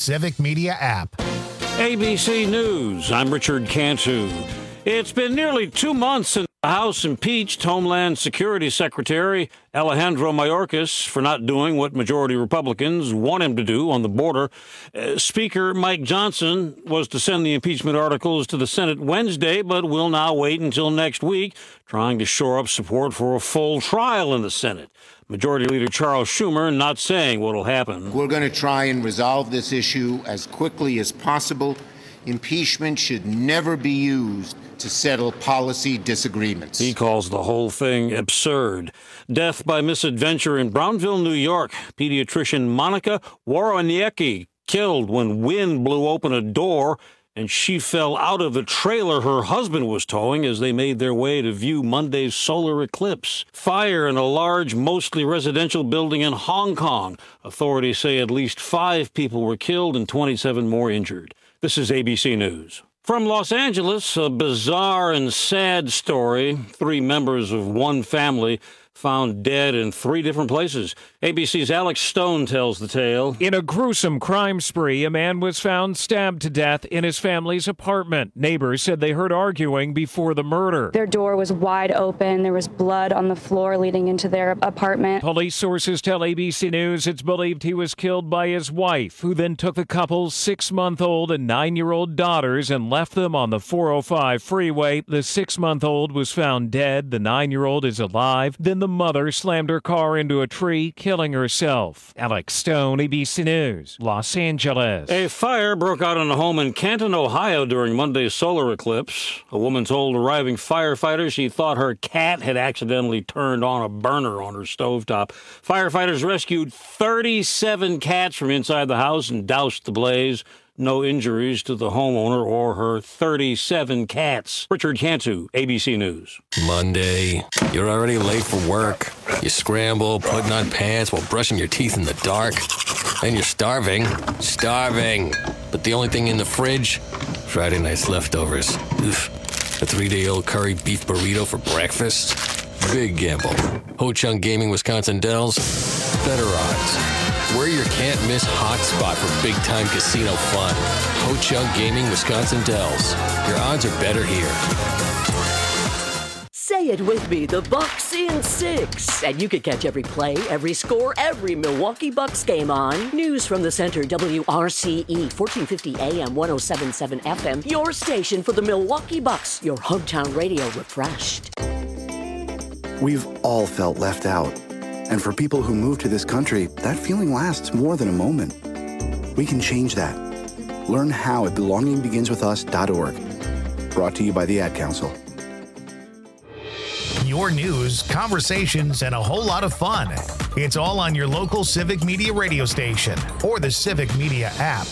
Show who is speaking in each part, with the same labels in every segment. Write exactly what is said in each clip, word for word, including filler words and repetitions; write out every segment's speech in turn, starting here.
Speaker 1: Civic Media app.
Speaker 2: A B C News, I'm Richard Cantu. It's been nearly two months since the House impeached Homeland Security Secretary Alejandro Mayorkas for not doing what majority Republicans want him to do on the border. Uh, Speaker Mike Johnson was to send the impeachment articles to the Senate Wednesday, but will now wait until next week, trying to shore up support for a full trial in the Senate. Majority Leader Charles Schumer not saying what will happen.
Speaker 3: We're going to try and resolve this issue as quickly as possible. Impeachment should never be used to settle policy disagreements.
Speaker 2: He calls the whole thing absurd. Death by misadventure in Brownville, New York. Pediatrician Monica Woroniecki killed when wind blew open a door and she fell out of the trailer her husband was towing as they made their way to view Monday's solar eclipse. Fire in a large, mostly residential building in Hong Kong. Authorities say at least five people were killed and twenty-seven more injured. This is A B C News. From Los Angeles, a bizarre and sad story. Three members of one family found dead in three different places. A B C's Alex Stone tells the tale.
Speaker 4: In a gruesome crime spree, a man was found stabbed to death in his family's apartment. Neighbors said they heard arguing before the murder.
Speaker 5: Their door was wide open. There was blood on the floor leading into their apartment.
Speaker 4: Police sources tell A B C News it's believed he was killed by his wife, who then took the couple's six-month-old and nine-year-old daughters and left them on the four oh five freeway. The six-month-old was found dead. The nine-year-old is alive. Then the mother slammed her car into a tree, killing herself. Alex Stone, A B C News, Los Angeles.
Speaker 2: A fire broke out in a home in Canton, Ohio during Monday's solar eclipse. A woman told arriving firefighters she thought her cat had accidentally turned on a burner on her stovetop. Firefighters rescued thirty-seven cats from inside the house and doused the blaze. No injuries to the homeowner or her thirty-seven cats. Richard Cantu, A B C News.
Speaker 6: Monday. You're already late for work. You scramble, putting on pants while brushing your teeth in the dark. And you're starving. Starving. But the only thing in the fridge? Friday night's leftovers. Oof. A three-day-old curry beef burrito for breakfast? Big gamble. Ho Chunk Gaming Wisconsin Dells? Better odds. We're your can't-miss hotspot for big-time casino fun. Ho Chunk Gaming Wisconsin Dells. Your odds are better here.
Speaker 7: Say it with me, the Bucks in six. And you can catch every play, every score, every Milwaukee Bucks game on News from the Center, W R C E, fourteen fifty A M, one oh seven point seven F M. Your station for the Milwaukee Bucks. Your hometown radio refreshed.
Speaker 8: We've all felt left out. And for people who move to this country, that feeling lasts more than a moment. We can change that. Learn how at belonging begins with us dot org. Brought to you by the Ad Council.
Speaker 1: Your news, conversations, and a whole lot of fun. It's all on your local Civic Media radio station or the Civic Media app.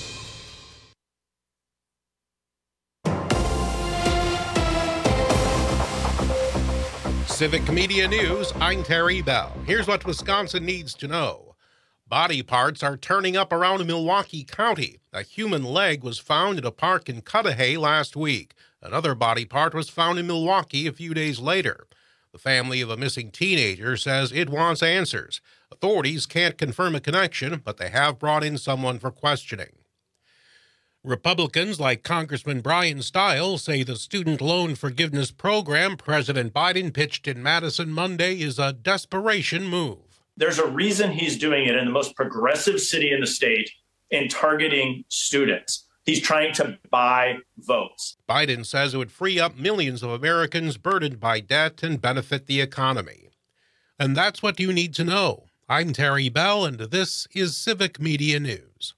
Speaker 9: Civic Media News, I'm Terry Bell. Here's what Wisconsin needs to know. Body parts are turning up around Milwaukee County. A human leg was found at a park in Cudahy last week. Another body part was found in Milwaukee a few days later. The family of a missing teenager says it wants answers. Authorities can't confirm a connection, but they have brought in someone for questioning. Republicans like Congressman Brian Stiles say the student loan forgiveness program President Biden pitched in Madison Monday is a desperation move.
Speaker 10: There's a reason he's doing it in the most progressive city in the state in targeting students. He's trying to buy votes.
Speaker 9: Biden says it would free up millions of Americans burdened by debt and benefit the economy. And that's what you need to know. I'm Terry Bell, and this is Civic Media News.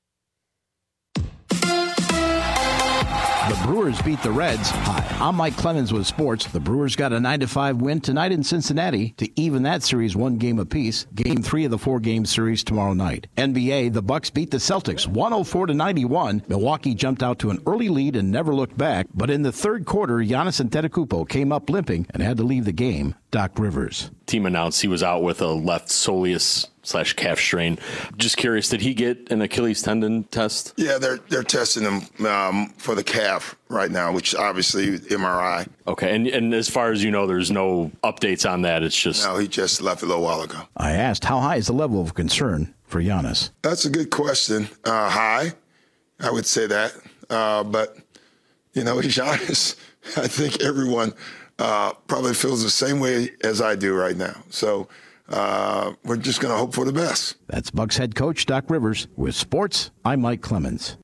Speaker 11: The Brewers beat the Reds. Hi, I'm Mike Clemens with sports. The Brewers got a nine to five win tonight in Cincinnati to even that series one game apiece. Game three of the four-game series tomorrow night. N B A, the Bucks beat the Celtics one oh four to ninety-one. Milwaukee jumped out to an early lead and never looked back. But in the third quarter, Giannis Antetokounmpo came up limping and had to leave the game. Doc Rivers.
Speaker 12: Team announced he was out with a left soleus slash calf strain. Just curious, did he get an Achilles tendon test?
Speaker 13: Yeah, they're they're testing him um, for the calf right now, which obviously M R I.
Speaker 12: Okay, and and as far as you know, there's no updates on that. It's just
Speaker 13: no, he just left a little while ago.
Speaker 11: I asked, how high is the level of concern for Giannis?
Speaker 13: That's a good question. Uh, high. I would say that. Uh, but, you know, he's honest. I think everyone uh, probably feels the same way as I do right now. So uh, we're just going to hope for the best.
Speaker 11: That's Bucs head coach Doc Rivers. With sports, I'm Mike Clemens.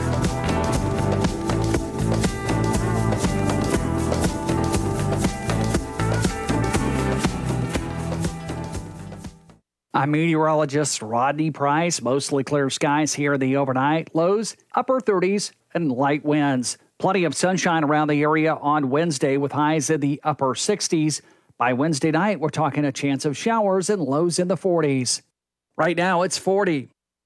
Speaker 14: I'm meteorologist Rodney Price. Mostly clear skies here in the overnight. Lows, upper thirties and light winds. Plenty of sunshine around the area on Wednesday with highs in the upper sixties. By Wednesday night, we're talking a chance of showers and lows in the forties. Right now, it's forty.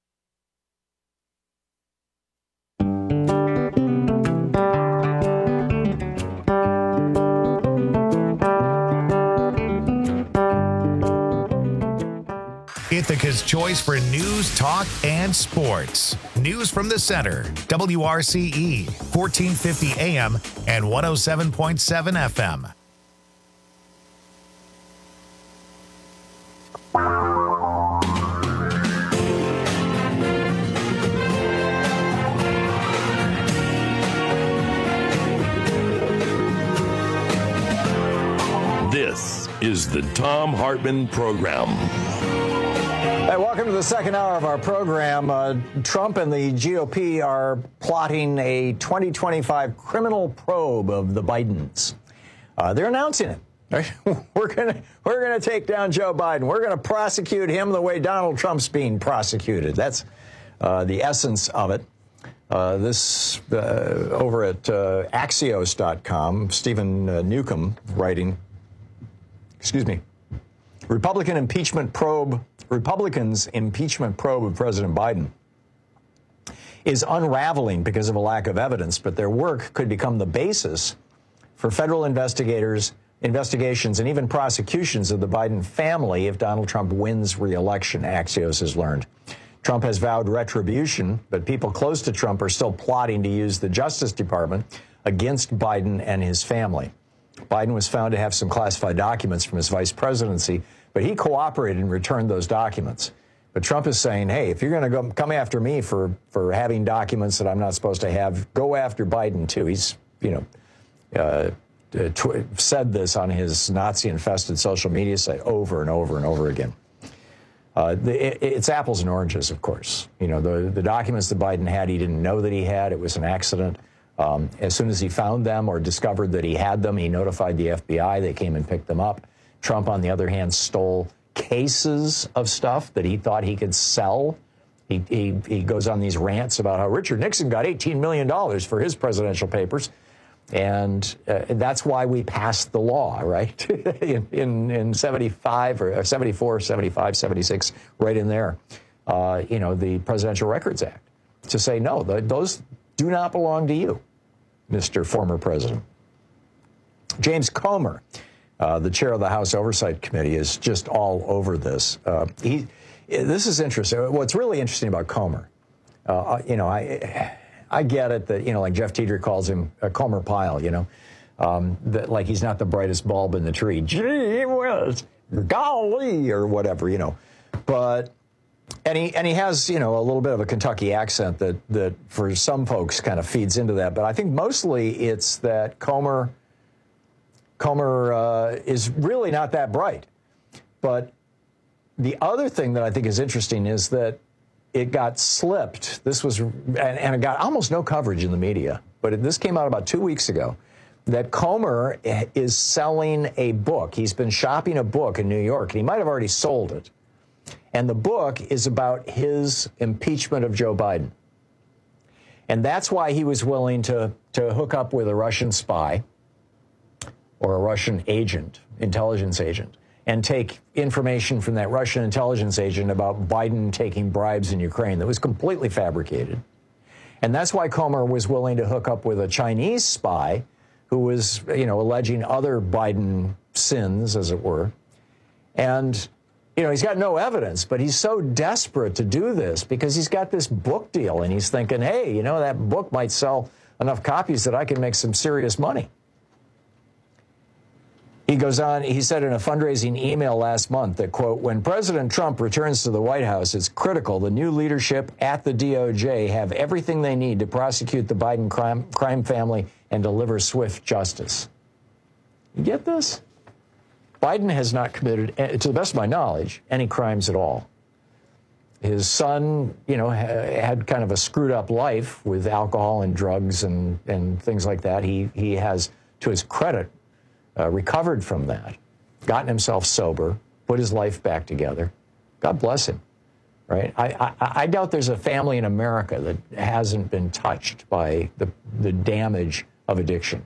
Speaker 1: Ithaca's choice for news, talk, and sports. News from the center. W R C E, fourteen fifty A M and one oh seven point seven F M.
Speaker 15: This is the Thom Hartmann Program.
Speaker 16: Hey, welcome to the second hour of our program. Uh, Trump and the G O P are plotting a twenty twenty-five criminal probe of the Bidens. Uh, they're announcing it. Right? We're gonna we're gonna take down Joe Biden. We're gonna prosecute him the way Donald Trump's being prosecuted. That's uh, the essence of it. Uh, this uh, over at uh, Axios dot com, Stephen uh, Newcomb writing. Excuse me. Republican impeachment probe. Republicans' impeachment probe of President Biden is unraveling because of a lack of evidence, but their work could become the basis for federal investigators, investigations, and even prosecutions of the Biden family if Donald Trump wins re-election, Axios has learned. Trump has vowed retribution, but people close to Trump are still plotting to use the Justice Department against Biden and his family. Biden was found to have some classified documents from his vice presidency, but he cooperated and returned those documents. But Trump is saying, hey, if you're going to go come after me for, for having documents that I'm not supposed to have, go after Biden, too. He's, you know, uh, tw- said this on his Nazi-infested social media site over and over and over again. Uh, the, it, it's apples and oranges, of course. You know, the, the documents that Biden had, he didn't know that he had. It was an accident. Um, as soon as he found them or discovered that he had them, he notified the F B I. They came and picked them up. Trump, on the other hand, stole cases of stuff that he thought he could sell. He, he, he goes on these rants about how Richard Nixon got eighteen million dollars for his presidential papers. And uh, that's why we passed the law, right? in, in, in seventy-five or seventy-four, seventy-five, seventy-six, right in there. Uh, you know, the Presidential Records Act to say, no, the, those do not belong to you, Mister Former President. James Comer, uh, the chair of the House Oversight Committee, is just all over this. Uh, he, this is interesting. What's really interesting about Comer, uh, you know, I, I get it that, you know, like Jeff Tiedrick calls him a Comer Pyle, you know, um, that like he's not the brightest bulb in the tree. Gee whiz, golly, or whatever, you know. But And he and he has, you know, a little bit of a Kentucky accent that, that for some folks kind of feeds into that. But I think mostly it's that Comer, Comer uh, is really not that bright. But the other thing that I think is interesting is that it got slipped. This was, and, and it got almost no coverage in the media. But it, this came out about two weeks ago, that Comer is selling a book. He's been shopping a book in New York, and he might have already sold it. And the book is about his impeachment of Joe Biden. And that's why he was willing to, to hook up with a Russian spy or a Russian agent, intelligence agent, and take information from that Russian intelligence agent about Biden taking bribes in Ukraine that was completely fabricated. And that's why Comer was willing to hook up with a Chinese spy who was, you know, alleging other Biden sins, as it were. And you know, he's got no evidence, but he's so desperate to do this because he's got this book deal and he's thinking, hey, you know, that book might sell enough copies that I can make some serious money. He goes on, he said in a fundraising email last month that, quote, when President Trump returns to the White House, it's critical the new leadership at the D O J have everything they need to prosecute the Biden crime, crime family and deliver swift justice. You get this? Biden has not committed, to the best of my knowledge, any crimes at all. His son, you know, had kind of a screwed up life with alcohol and drugs and, and things like that. He, he has, to his credit, Uh, recovered from that, gotten himself sober, put his life back together. God bless him, right? I, I, I doubt there's a family in America that hasn't been touched by the, the damage of addiction.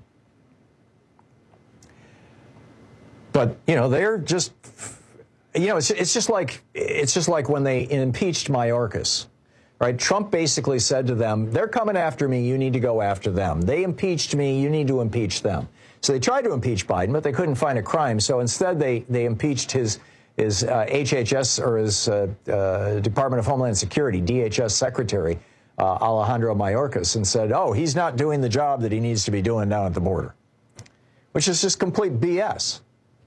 Speaker 16: But, you know, they're just, you know, it's, it's just like, it's just like when they impeached Mayorkas, right? Trump basically said to them, they're coming after me, you need to go after them. They impeached me, you need to impeach them. So they tried to impeach Biden, but they couldn't find a crime. So instead, they they impeached his his uh, H H S or his uh, uh, Department of Homeland Security, D H S Secretary uh, Alejandro Mayorkas, and said, "Oh, he's not doing the job that he needs to be doing down at the border," which is just complete B S.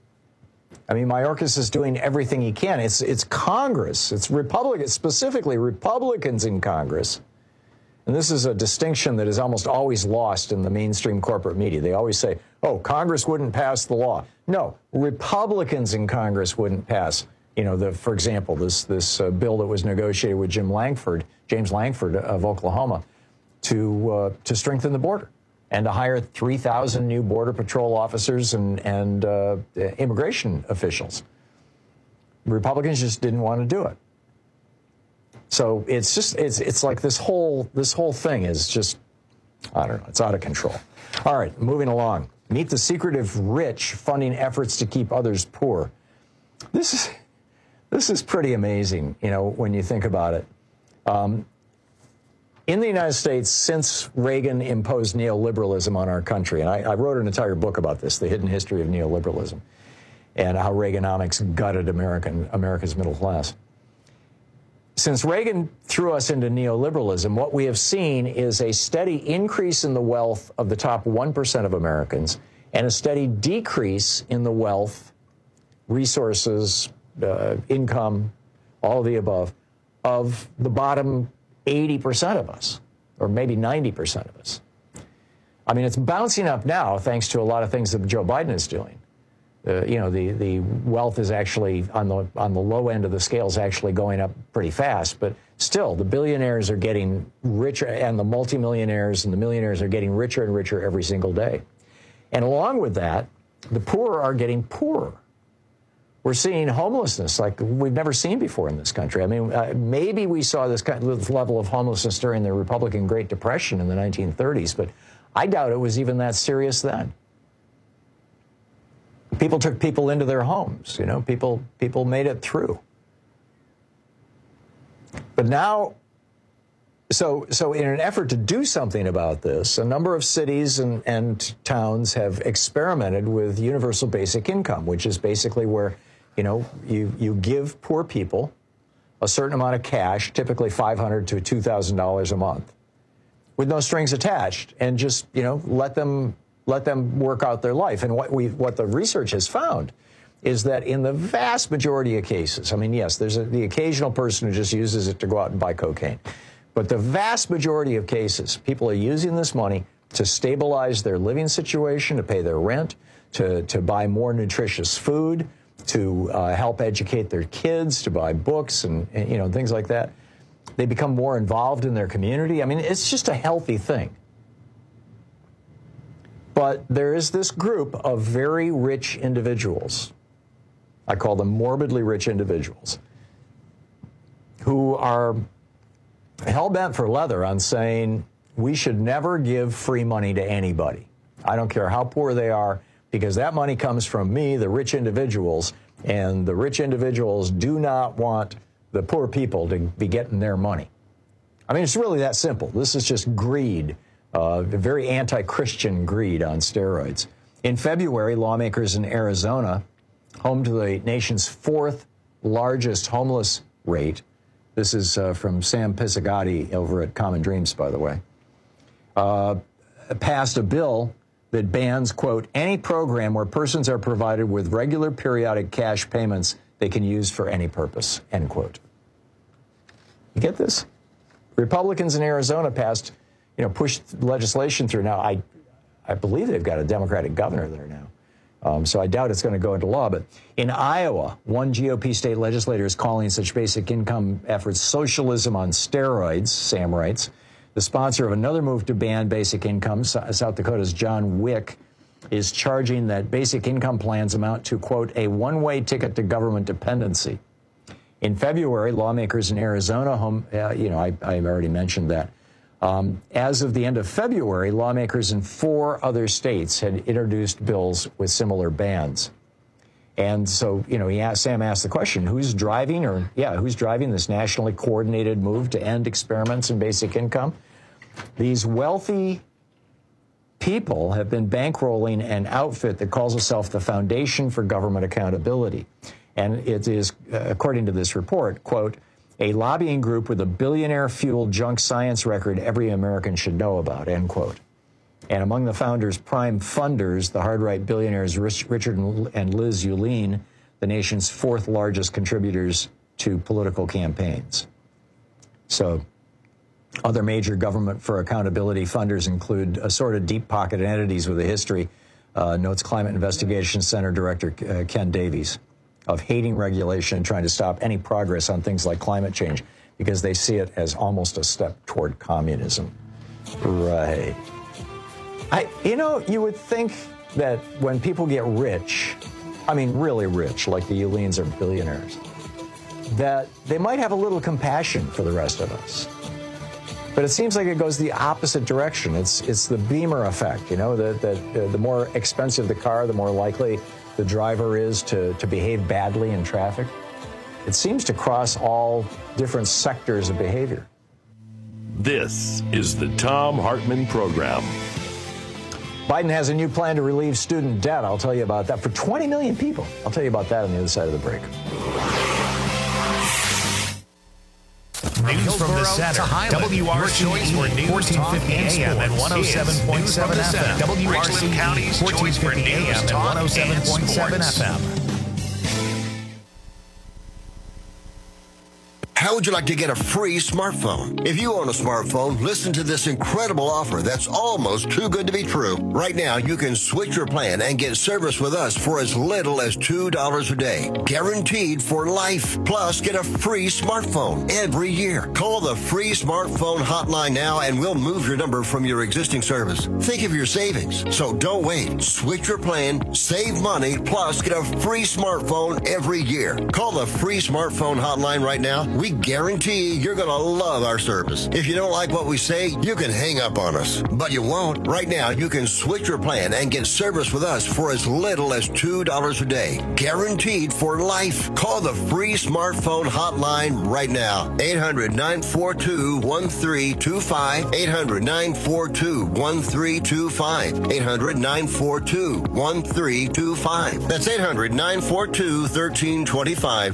Speaker 16: I mean, Mayorkas is doing everything he can. It's it's Congress, it's Republicans, specifically Republicans in Congress. And this is a distinction that is almost always lost in the mainstream corporate media. They always say, oh, Congress wouldn't pass the law. No, Republicans in Congress wouldn't pass, you know, the, for example, this this uh, bill that was negotiated with Jim Langford, James Langford of Oklahoma, to uh, to strengthen the border and to hire three thousand new Border Patrol officers and, and uh, immigration officials. Republicans just didn't want to do it. So it's just it's it's like this whole this whole thing is just, I don't know, it's out of control. All right, moving along. Meet the secretive rich funding efforts to keep others poor. This is this is pretty amazing, you know, when you think about it. Um, in the United States, since Reagan imposed neoliberalism on our country, and I, I wrote an entire book about this, The Hidden History of Neoliberalism, and how Reaganomics gutted American America's middle class. Since Reagan threw us into neoliberalism, what we have seen is a steady increase in the wealth of the top one percent of Americans and a steady decrease in the wealth, resources, uh, income, all of the above, of the bottom eighty percent of us, or maybe ninety percent of us. I mean, it's bouncing up now thanks to a lot of things that Joe Biden is doing. Uh, you know, the, the wealth is actually on the on the low end of the scale is actually going up pretty fast. But still, the billionaires are getting richer and the multimillionaires and the millionaires are getting richer and richer every single day. And along with that, the poor are getting poorer. We're seeing homelessness like we've never seen before in this country. I mean, uh, maybe we saw this kind of level of homelessness during the Republican Great Depression in the nineteen thirties, but I doubt it was even that serious then. People took people into their homes, you know, people people made it through. But now, so so in an effort to do something about this, a number of cities and, and towns have experimented with universal basic income, which is basically where, you know, you, you give poor people a certain amount of cash, typically five hundred to two thousand dollars a month, with no strings attached, and just, you know, let them let them work out their life. And what we what the research has found is that in the vast majority of cases, I mean, yes, there's a, the occasional person who just uses it to go out and buy cocaine, but the vast majority of cases, people are using this money to stabilize their living situation, to pay their rent, to, to buy more nutritious food, to uh, help educate their kids, to buy books and, and, you know, things like that. They become more involved in their community. I mean, it's just a healthy thing. But there is this group of very rich individuals, I call them morbidly rich individuals, who are hell-bent for leather on saying we should never give free money to anybody. I don't care how poor they are, because that money comes from me, the rich individuals, and the rich individuals do not want the poor people to be getting their money. I mean, it's really that simple. This is just greed. Uh, very anti-Christian greed on steroids. In February, lawmakers in Arizona, home to the nation's fourth largest homeless rate, this is uh, from Sam Pisagatti over at Common Dreams, by the way, uh, passed a bill that bans, quote, any program where persons are provided with regular periodic cash payments they can use for any purpose, end quote. You get this? Republicans in Arizona passed, you know, pushed legislation through. Now, I, I believe they've got a Democratic governor there now. Um, so I doubt it's going to go into law. But in Iowa, one G O P state legislator is calling such basic income efforts socialism on steroids, Sam writes. The sponsor of another move to ban basic income, South Dakota's John Wick, is charging that basic income plans amount to, quote, a one-way ticket to government dependency. In February, lawmakers in Arizona, home, uh, you know, I, I've already mentioned that. Um, as of the end of February, lawmakers in four other states had introduced bills with similar bans. And so, you know, he asked, Sam asked the question, who's driving or, yeah, who's driving this nationally coordinated move to end experiments in basic income? These wealthy people have been bankrolling an outfit that calls itself the Foundation for Government Accountability. And it is, uh, according to this report, quote, a lobbying group with a billionaire-fueled junk science record every American should know about, end quote. And among the founders' prime funders, the hard-right billionaires Richard and Liz Uline, the nation's fourth largest contributors to political campaigns. So other major government for accountability funders include assorted deep-pocketed entities with a history, uh, notes Climate Investigation Center Director uh, Ken Davies, of hating regulation and trying to stop any progress on things like climate change because they see it as almost a step toward communism. Right. I, you know, you would think that when people get rich, I mean really rich, like the Ulines are billionaires, that they might have a little compassion for the rest of us. But it seems like it goes the opposite direction. It's it's the Beamer effect, you know, that the, the more expensive the car, the more likely the driver is to, to behave badly in traffic. It seems to cross all different sectors of behavior.
Speaker 15: This is the Thom Hartmann Program.
Speaker 16: Biden has a new plan to relieve student debt. I'll tell you about that for twenty million people. I'll tell you about that on the other side of the break.
Speaker 1: News from the center. W R C E, fourteen fifty A M and one oh seven point seven F M. W R C E, fourteen fifty A M and one oh seven point seven F M.
Speaker 17: How would you like to get a free smartphone? If you own a smartphone, listen to this incredible offer that's almost too good to be true. Right now, you can switch your plan and get service with us for as little as two dollars a day. Guaranteed for life. Plus, get a free smartphone every year. Call the free smartphone hotline now and we'll move your number from your existing service. Think of your savings. So don't wait. Switch your plan, save money, plus get a free smartphone every year. Call the free smartphone hotline right now. We guarantee you're going to love our service. If you don't like what we say, you can hang up on us. But you won't. Right now, you can switch your plan and get service with us for as little as two dollars a day. Guaranteed for life. Call the free smartphone hotline right now. eight hundred, nine four two, one three two five. eight hundred, nine four two, one three two five. eight hundred, nine four two, one three two five. That's eight hundred, nine four two, one three two five.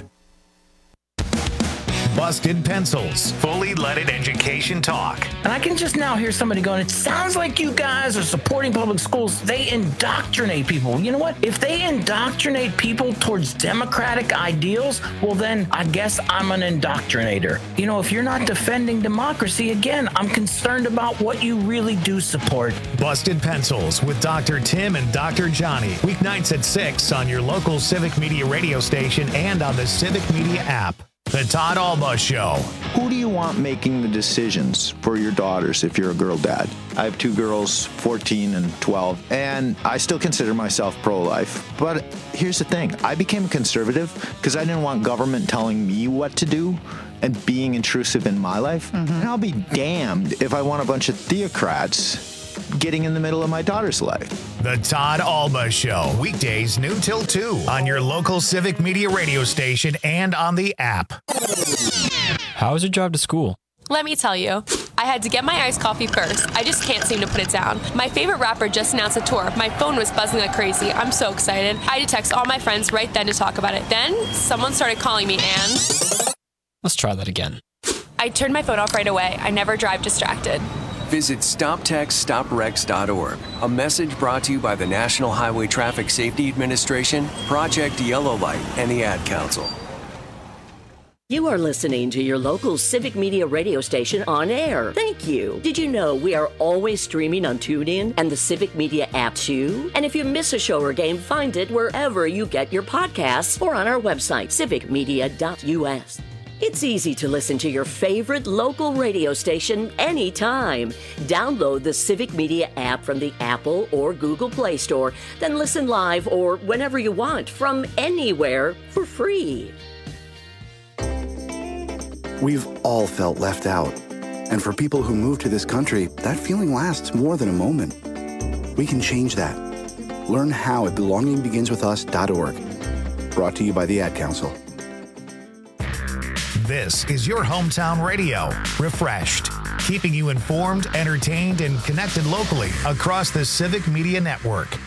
Speaker 1: Busted Pencils, fully leaded education talk.
Speaker 18: And I can just now hear somebody going, it sounds like you guys are supporting public schools. They indoctrinate people. You know what? If they indoctrinate people towards democratic ideals, well, then I guess I'm an indoctrinator. You know, if you're not defending democracy, again, I'm concerned about what you really do support.
Speaker 1: Busted Pencils with Doctor Tim and Doctor Johnny. Weeknights at six on your local Civic Media radio station and on the Civic Media app. The Todd Alba Show.
Speaker 19: Who do you want making the decisions for your daughters if you're a girl dad? I have two girls, fourteen and twelve, and I still consider myself pro-life. But here's the thing. I became conservative because I didn't want government telling me what to do and being intrusive in my life. Mm-hmm. And I'll be damned if I want a bunch of theocrats getting in the middle of my daughter's life.
Speaker 1: The Todd Alba Show, weekdays noon till two on your local Civic Media radio station and on the app.
Speaker 20: How was your drive to school?
Speaker 21: Let me tell you, I had to get my iced coffee first. I just can't seem to put it down. My favorite rapper just announced a tour. My phone was buzzing like crazy. I'm so excited. I had to text all my friends right then to talk about it. Then someone started calling me and...
Speaker 20: Let's try that again.
Speaker 21: I turned my phone off right away. I never drive distracted.
Speaker 3: Visit stop text stop wrecks dot org. A message brought to you by the National Highway Traffic Safety Administration, Project Yellow Light, and the Ad Council.
Speaker 7: You are listening to your local Civic Media radio station on air. Thank you. Did you know we are always streaming on TuneIn and the Civic Media app too? And if you miss a show or game, find it wherever you get your podcasts or on our website, civic media dot u s. It's easy to listen to your favorite local radio station anytime. Download the Civic Media app from the Apple or Google Play Store, then listen live or whenever you want from anywhere for free.
Speaker 8: We've all felt left out. And for people who move to this country, that feeling lasts more than a moment. We can change that. Learn how at belonging begins with us dot org. Brought to you by the Ad Council.
Speaker 1: This is your hometown radio, Refreshed, keeping you informed, entertained, and connected locally across the Civic Media Network.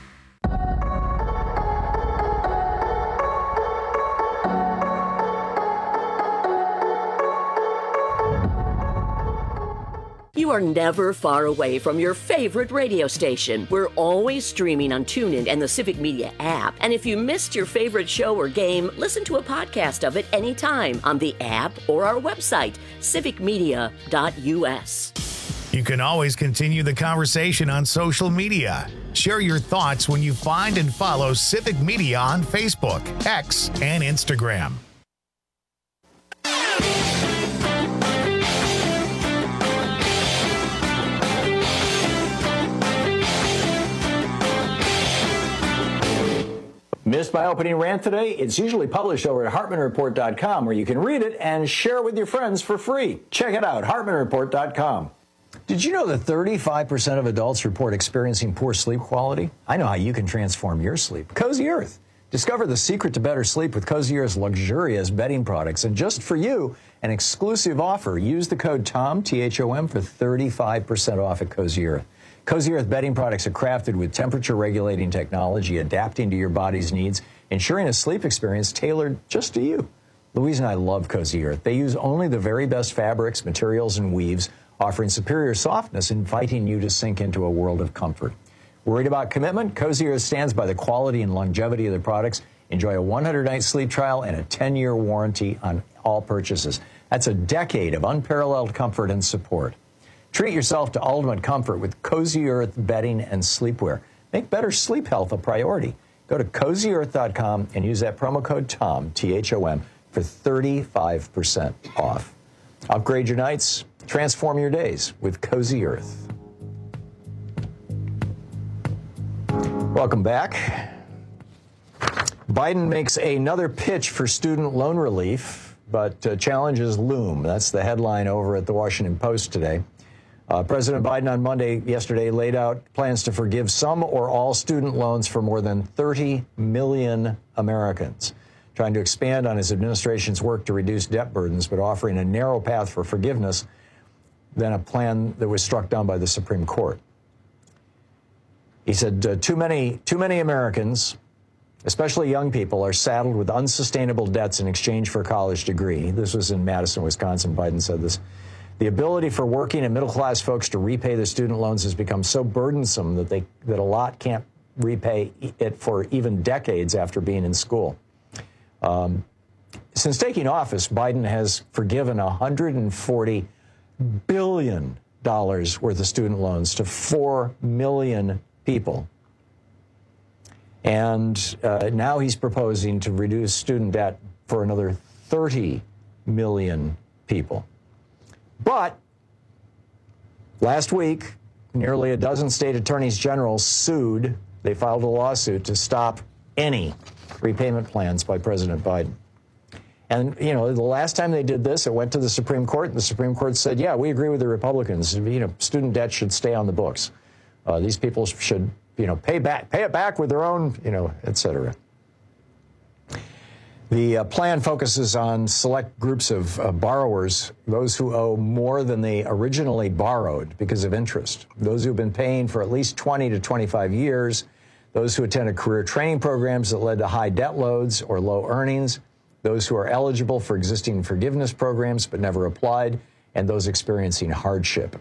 Speaker 7: You are never far away from your favorite radio station. We're always streaming on TuneIn and the Civic Media app. And if you missed your favorite show or game, listen to a podcast of it anytime on the app or our website, civic media dot u s.
Speaker 1: You can always continue the conversation on social media. Share your thoughts when you find and follow Civic Media on Facebook, X, and Instagram.
Speaker 16: Missed my opening rant today? It's usually published over at hartman report dot com, where you can read it and share it with your friends for free. Check it out, hartman report dot com. Did you know that thirty-five percent of adults report experiencing poor sleep quality? I know how you can transform your sleep. Cozy Earth. Discover the secret to better sleep with Cozy Earth's luxurious bedding products. And just for you, an exclusive offer. Use the code TOM, T H O M, for thirty-five percent off at Cozy Earth. Cozy Earth bedding products are crafted with temperature-regulating technology, adapting to your body's needs, ensuring a sleep experience tailored just to you. Louise and I love Cozy Earth. They use only the very best fabrics, materials, and weaves, offering superior softness, inviting you to sink into a world of comfort. Worried about commitment? Cozy Earth stands by the quality and longevity of their products. Enjoy a one hundred night sleep trial and a ten year warranty on all purchases. That's a decade of unparalleled comfort and support. Treat yourself to ultimate comfort with Cozy Earth bedding and sleepwear. Make better sleep health a priority. Go to cozy earth dot com and use that promo code TOM, T H O M, for thirty-five percent off. Upgrade your nights, transform your days with Cozy Earth. Welcome back. Biden makes another pitch for student loan relief, but uh, challenges loom. That's the headline over at the Washington Post today. Uh, President Biden on Monday, yesterday, laid out plans to forgive some or all student loans for more than thirty million Americans, trying to expand on his administration's work to reduce debt burdens, but offering a narrow path for forgiveness than a plan that was struck down by the Supreme Court. He said, uh, too many, too many Americans, especially young people, are saddled with unsustainable debts in exchange for a college degree. This was in Madison, Wisconsin. Biden said this. The ability for working and middle-class folks to repay their student loans has become so burdensome that they that a lot can't repay it for even decades after being in school. Um, since taking office, Biden has forgiven one hundred forty billion dollars worth of student loans to four million people. And uh, now he's proposing to reduce student debt for another thirty million people. But last week, nearly a dozen state attorneys general sued. They filed a lawsuit to stop any repayment plans by President Biden. And, you know, the last time they did this, it went to the Supreme Court, and the Supreme Court said, yeah, we agree with the Republicans. You know, student debt should stay on the books. Uh, these people should, you know, pay back, pay it back with their own, you know, et cetera. The uh, plan focuses on select groups of uh, borrowers, those who owe more than they originally borrowed because of interest, those who have been paying for at least twenty to twenty-five years, those who attended career training programs that led to high debt loads or low earnings, those who are eligible for existing forgiveness programs but never applied, and those experiencing hardship.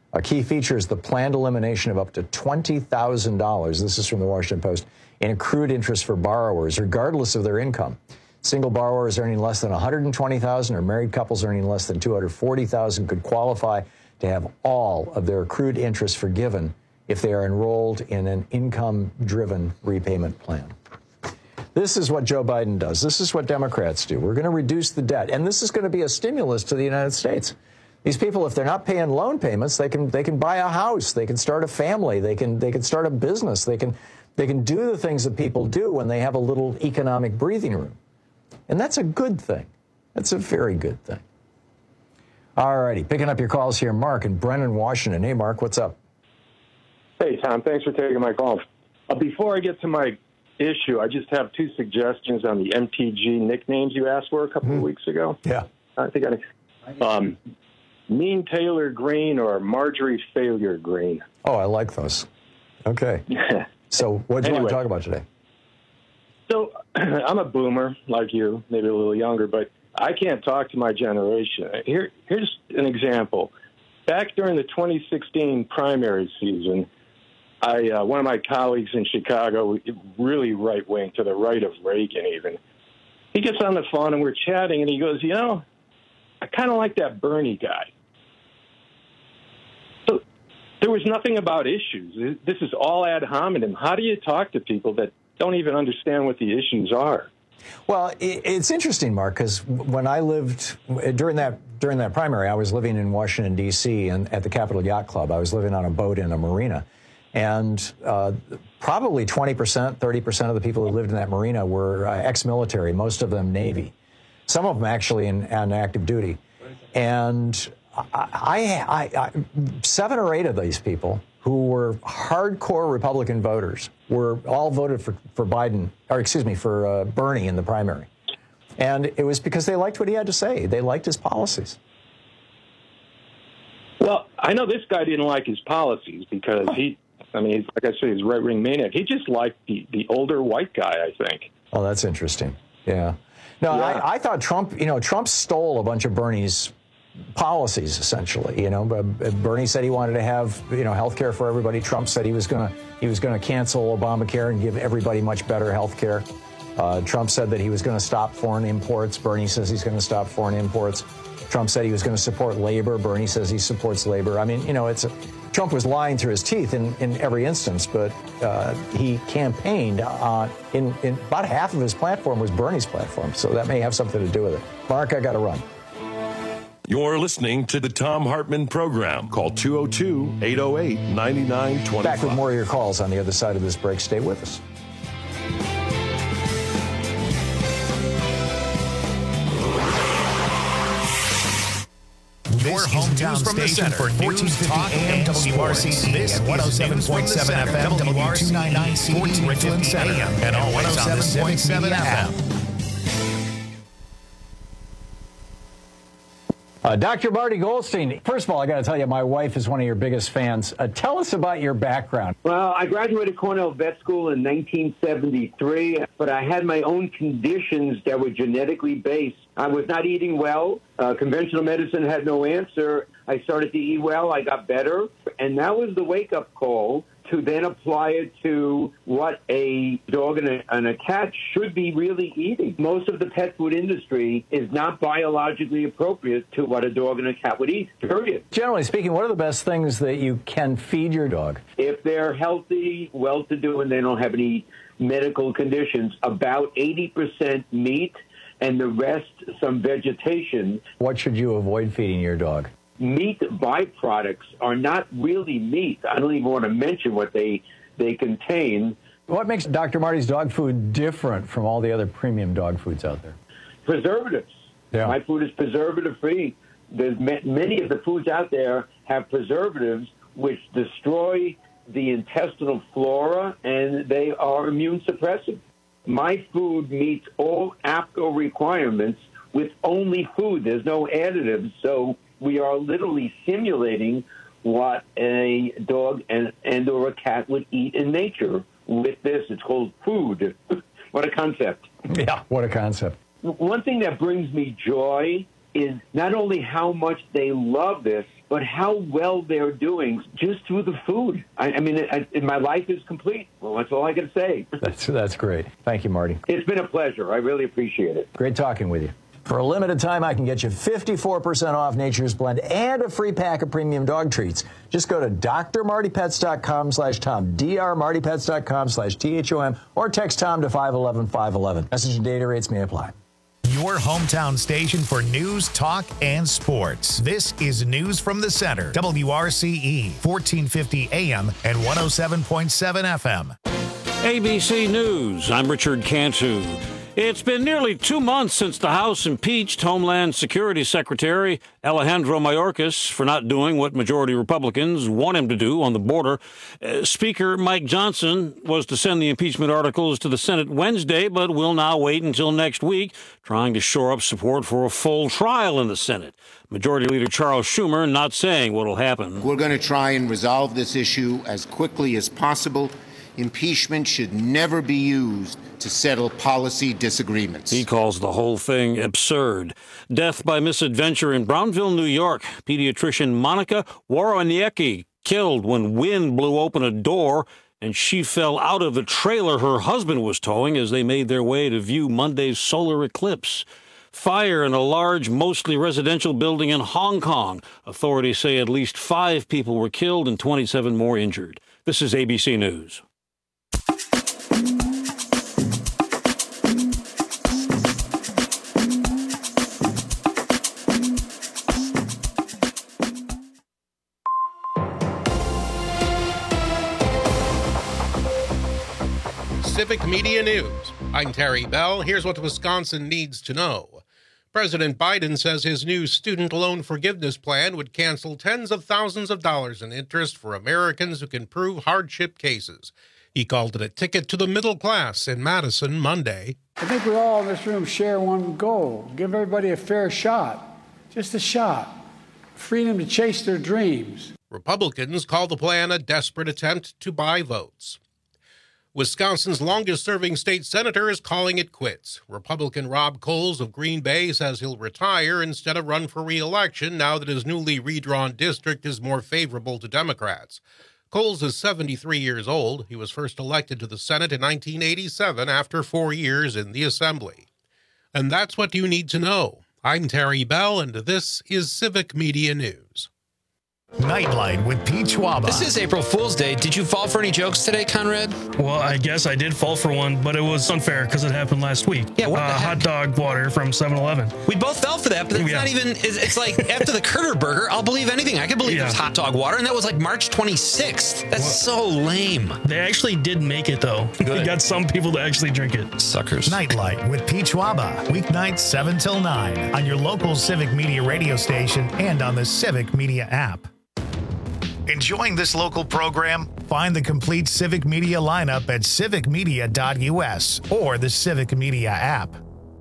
Speaker 16: A key feature is the planned elimination of up to twenty thousand dollars, this is from the Washington Post, in accrued interest for borrowers, regardless of their income. Single borrowers earning less than one hundred twenty thousand dollars or married couples earning less than two hundred forty thousand dollars could qualify to have all of their accrued interest forgiven if they are enrolled in an income-driven repayment plan. This is what Joe Biden does. This is what Democrats do. We're going to reduce the debt, and this is going to be a stimulus to the United States. These people, if they're not paying loan payments, they can they can buy a house, they can start a family, they can they can start a business, they can they can do the things that people do when they have a little economic breathing room. And that's a good thing. That's a very good thing. All righty, picking up your calls here, Mark in Brennan, Washington. Hey, Mark, what's up?
Speaker 5: Hey, Tom, thanks for taking my call. Uh, before I get to my issue, I just have two suggestions on the M T G nicknames you asked for a couple mm-hmm. of weeks ago.
Speaker 16: Yeah.
Speaker 5: I think I... Um, Mean Taylor Green or Marjorie Failure Green.
Speaker 16: Oh, I like those. Okay. So what do you
Speaker 5: anyway,
Speaker 16: want to talk about today?
Speaker 5: So I'm a boomer like you, maybe a little younger, but I can't talk to my generation. Here, here's an example. Back during the twenty sixteen primary season, I uh, one of my colleagues in Chicago, really right-wing, to the right of Reagan even, he gets on the phone and we're chatting and he goes, you know, I kind of like that Bernie guy. So there was nothing about issues. This is all ad hominem. How do you talk to people that don't even understand what the issues are?
Speaker 16: Well, it's interesting, Mark, because when I lived during that during that primary, I was living in Washington, D C and at the Capitol Yacht Club. I was living on a boat in a marina. And uh, probably twenty percent, thirty percent of the people who lived in that marina were uh, ex-military, most of them Navy. Some of them actually in, on active duty. And I, I, I, seven or eight of these people who were hardcore Republican voters were all voted for, for Biden, or excuse me, for uh, Bernie in the primary. And it was because they liked what he had to say. They liked his policies.
Speaker 5: Well, I know this guy didn't like his policies because he, I mean, like I say, he's right-wing maniac. He just liked the, the older white guy, I think.
Speaker 16: Oh, that's interesting. Yeah. No, yeah. I, I thought Trump, you know, Trump stole a bunch of Bernie's policies, essentially. You know, Bernie said he wanted to have, you know, health care for everybody. Trump said he was going to he was going to cancel Obamacare and give everybody much better health care. Uh, Trump said that he was going to stop foreign imports. Bernie says he's going to stop foreign imports. Trump said he was going to support labor. Bernie says he supports labor. I mean, you know, it's a, Trump was lying through his teeth in, in every instance, but uh, he campaigned on, in, in about half of his platform was Bernie's platform, so that may have something to do with it. Mark, I got to run.
Speaker 15: You're listening to the Thom Hartmann Program. Call two oh two, eight oh eight, nine nine two five.
Speaker 16: Back with more of your calls on the other side of this break. Stay with us.
Speaker 1: Your hometown from station for News Talk and W R C E. This one oh seven point seven F M, W two ninety-nine C D, Richland Center, and always on the seven point seven F M.
Speaker 16: Uh, Doctor Marty Goldstein, first of all, I got to tell you, my wife is one of your biggest fans. Uh, tell us about your background.
Speaker 22: Well, I graduated Cornell Vet School in nineteen seventy-three, but I had my own conditions that were genetically based. I was not eating well. Uh, conventional medicine had no answer. I started to eat well. I got better. And that was the wake-up call to then apply it to what a dog and a, and a cat should be really eating. Most of the pet food industry is not biologically appropriate to what a dog and a cat would eat, period.
Speaker 16: Generally speaking, what are the best things that you can feed your dog?
Speaker 22: If they're healthy, well-to-do, and they don't have any medical conditions, about eighty percent meat and the rest some vegetation.
Speaker 16: What should you avoid feeding your dog?
Speaker 22: Meat byproducts are not really meat. I don't even want to mention what they they contain.
Speaker 16: What makes Doctor Marty's dog food different from all the other premium dog foods out there?
Speaker 22: Preservatives.
Speaker 16: Yeah.
Speaker 22: My food is preservative-free. There's ma- many of the foods out there have preservatives which destroy the intestinal flora, and they are immune suppressive. My food meets all A P C O requirements with only food. There's no additives, so we are literally simulating what a dog and, and or a cat would eat in nature with this. It's called food. What a concept.
Speaker 16: Yeah, what a concept.
Speaker 22: One thing that brings me joy is not only how much they love this, but how well they're doing just through the food. I, I mean, it, it, my life is complete. Well, that's all I got to say.
Speaker 16: That's, that's great. Thank you, Marty.
Speaker 22: It's been a pleasure. I really appreciate it.
Speaker 16: Great talking with you. For a limited time, I can get you fifty-four percent off Nature's Blend and a free pack of premium dog treats. Just go to drmartypets.com slash Tom, drmartypets.com slash T H O M, or text Tom to five one one, five one one. Message and data rates may apply.
Speaker 1: Your hometown station for news, talk, and sports. This is News from the Center, W R C E, fourteen fifty A M and one oh seven point seven F M.
Speaker 2: A B C News, I'm Richard Cantu. It's been nearly two months since the House impeached Homeland Security Secretary Alejandro Mayorkas for not doing what majority Republicans want him to do on the border. Uh, Speaker Mike Johnson was to send the impeachment articles to the Senate Wednesday, but will now wait until next week, trying to shore up support for a full trial in the Senate. Majority Leader Charles Schumer not saying what will happen.
Speaker 4: We're going to try and resolve this issue as quickly as possible. Impeachment should never be used to settle policy disagreements.
Speaker 2: He calls the whole thing absurd. Death by misadventure in Brownville, New York. Pediatrician Monica Woroniecki killed when wind blew open a door and she fell out of the trailer her husband was towing as they made their way to view Monday's solar eclipse. Fire in a large, mostly residential building in Hong Kong. Authorities say at least five people were killed and twenty-seven more injured. This is A B C News.
Speaker 9: Civic Media News. I'm Terry Bell. Here's what Wisconsin needs to know. President Biden says his new student loan forgiveness plan would cancel tens of thousands of dollars in interest for Americans who can prove hardship cases. He called it a ticket to the middle class in Madison Monday.
Speaker 23: I think we all in this room share one goal. Give everybody a fair shot. Just a shot. Freedom to chase their dreams.
Speaker 9: Republicans call the plan a desperate attempt to buy votes. Wisconsin's longest-serving state senator is calling it quits. Republican Rob Coles of Green Bay says he'll retire instead of run for re-election now that his newly redrawn district is more favorable to Democrats. Coles is seventy-three years old. He was first elected to the Senate in nineteen eighty-seven after four years in the Assembly. And that's what you need to know. I'm Terry Bell, and this is Civic Media News.
Speaker 1: Nightlight with Pete Schwaba.
Speaker 24: This is April Fool's Day. Did you fall for any jokes today, Conrad?
Speaker 25: Well, I guess I did fall for one, but it was unfair because it happened last week.
Speaker 24: Yeah, what
Speaker 25: uh,
Speaker 24: the heck?
Speaker 25: Hot dog water from seven eleven.
Speaker 24: We both fell for that, but it's
Speaker 25: yeah.
Speaker 24: not even, it's, it's like after the Critter Burger, I'll believe anything. I can believe
Speaker 25: yeah.
Speaker 24: there's hot dog water, and that was like March twenty-sixth. That's so lame.
Speaker 25: They actually did make it, though. They got some people to actually drink it.
Speaker 24: Suckers.
Speaker 1: Nightlight with Pete Schwaba. Weeknights seven till nine on your local Civic Media radio station and on the Civic Media app. Enjoying this local program? Find the complete Civic Media lineup at civic media dot U S or the Civic Media app.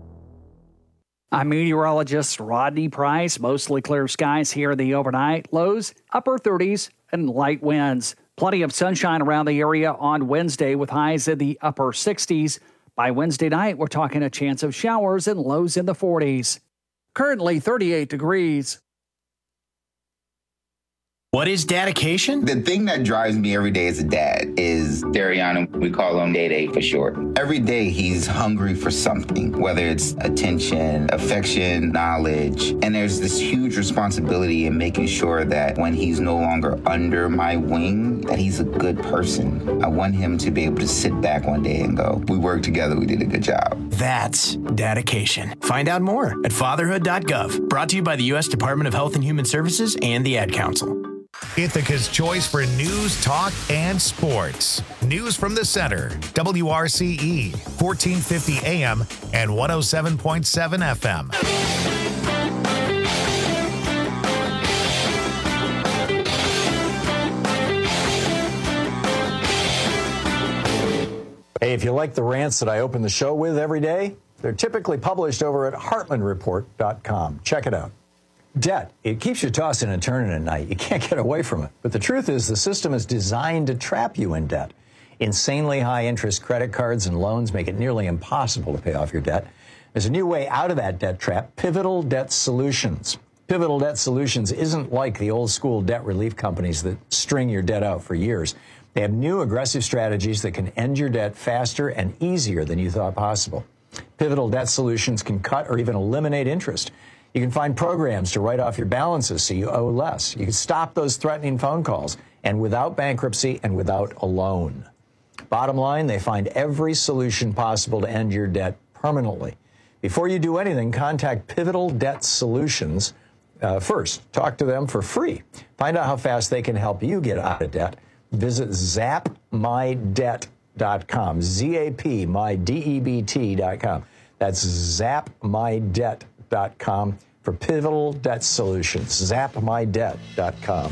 Speaker 14: I'm meteorologist Rodney Price. Mostly clear skies here in the overnight. Lows upper thirties and light winds. Plenty of sunshine around the area on Wednesday with highs in the upper sixties. By Wednesday night, we're talking a chance of showers and lows in the forties. Currently thirty-eight degrees.
Speaker 26: What is dedication?
Speaker 27: The thing that drives me every day as a dad is Dariana. We call him Day Day for short. Every day he's hungry for something, whether it's attention, affection, knowledge. And there's this huge responsibility in making sure that when he's no longer under my wing, that he's a good person. I want him to be able to sit back one day and go, we worked together, we did a good job.
Speaker 26: That's dedication. Find out more at fatherhood dot gov. Brought to you by the U S Department of Health and Human Services and the Ad Council.
Speaker 1: Ithaca's choice for news, talk, and sports. News from the Center, W R C E, fourteen fifty A M and one oh seven point seven F M.
Speaker 16: Hey, if you like the rants that I open the show with every day, they're typically published over at heartland report dot com. Check it out. Debt, it keeps you tossing and turning at night. You can't get away from it. But the truth is the system is designed to trap you in debt. Insanely high interest credit cards and loans make it nearly impossible to pay off your debt. There's a new way out of that debt trap, Pivotal Debt Solutions. Pivotal Debt Solutions isn't like the old school debt relief companies that string your debt out for years. They have new aggressive strategies that can end your debt faster and easier than you thought possible. Pivotal Debt Solutions can cut or even eliminate interest. You can find programs to write off your balances so you owe less. You can stop those threatening phone calls, and without bankruptcy and without a loan. Bottom line, they find every solution possible to end your debt permanently. Before you do anything, contact Pivotal Debt Solutions uh, first. Talk to them for free. Find out how fast they can help you get out of debt. Visit zap my debt dot com. Z A P, my D E B T dot com. That's zap my debt dot com for Pivotal Debt Solutions. zap my debt dot com.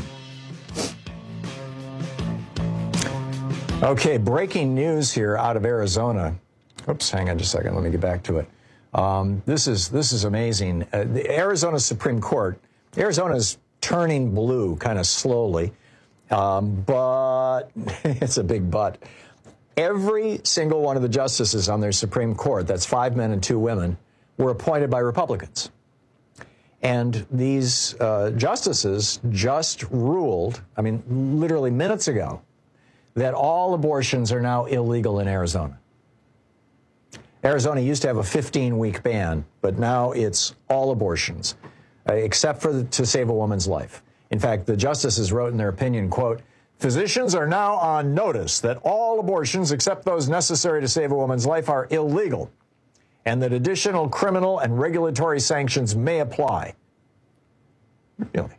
Speaker 16: Okay, breaking news here out of Arizona. Oops, hang on just a second. Let me get back to it. Um, this is this is amazing. Uh, the Arizona Supreme Court, Arizona's turning blue kind of slowly, um, but it's a big but. Every single one of the justices on their Supreme Court, that's five men and two women, were appointed by Republicans. And these uh, justices just ruled, I mean, literally minutes ago, that all abortions are now illegal in Arizona. Arizona used to have a fifteen-week ban, but now it's all abortions, uh, except for the, to save a woman's life. In fact, the justices wrote in their opinion, quote, physicians are now on notice that all abortions, except those necessary to save a woman's life, are illegal, and that additional criminal and regulatory sanctions may apply. Really?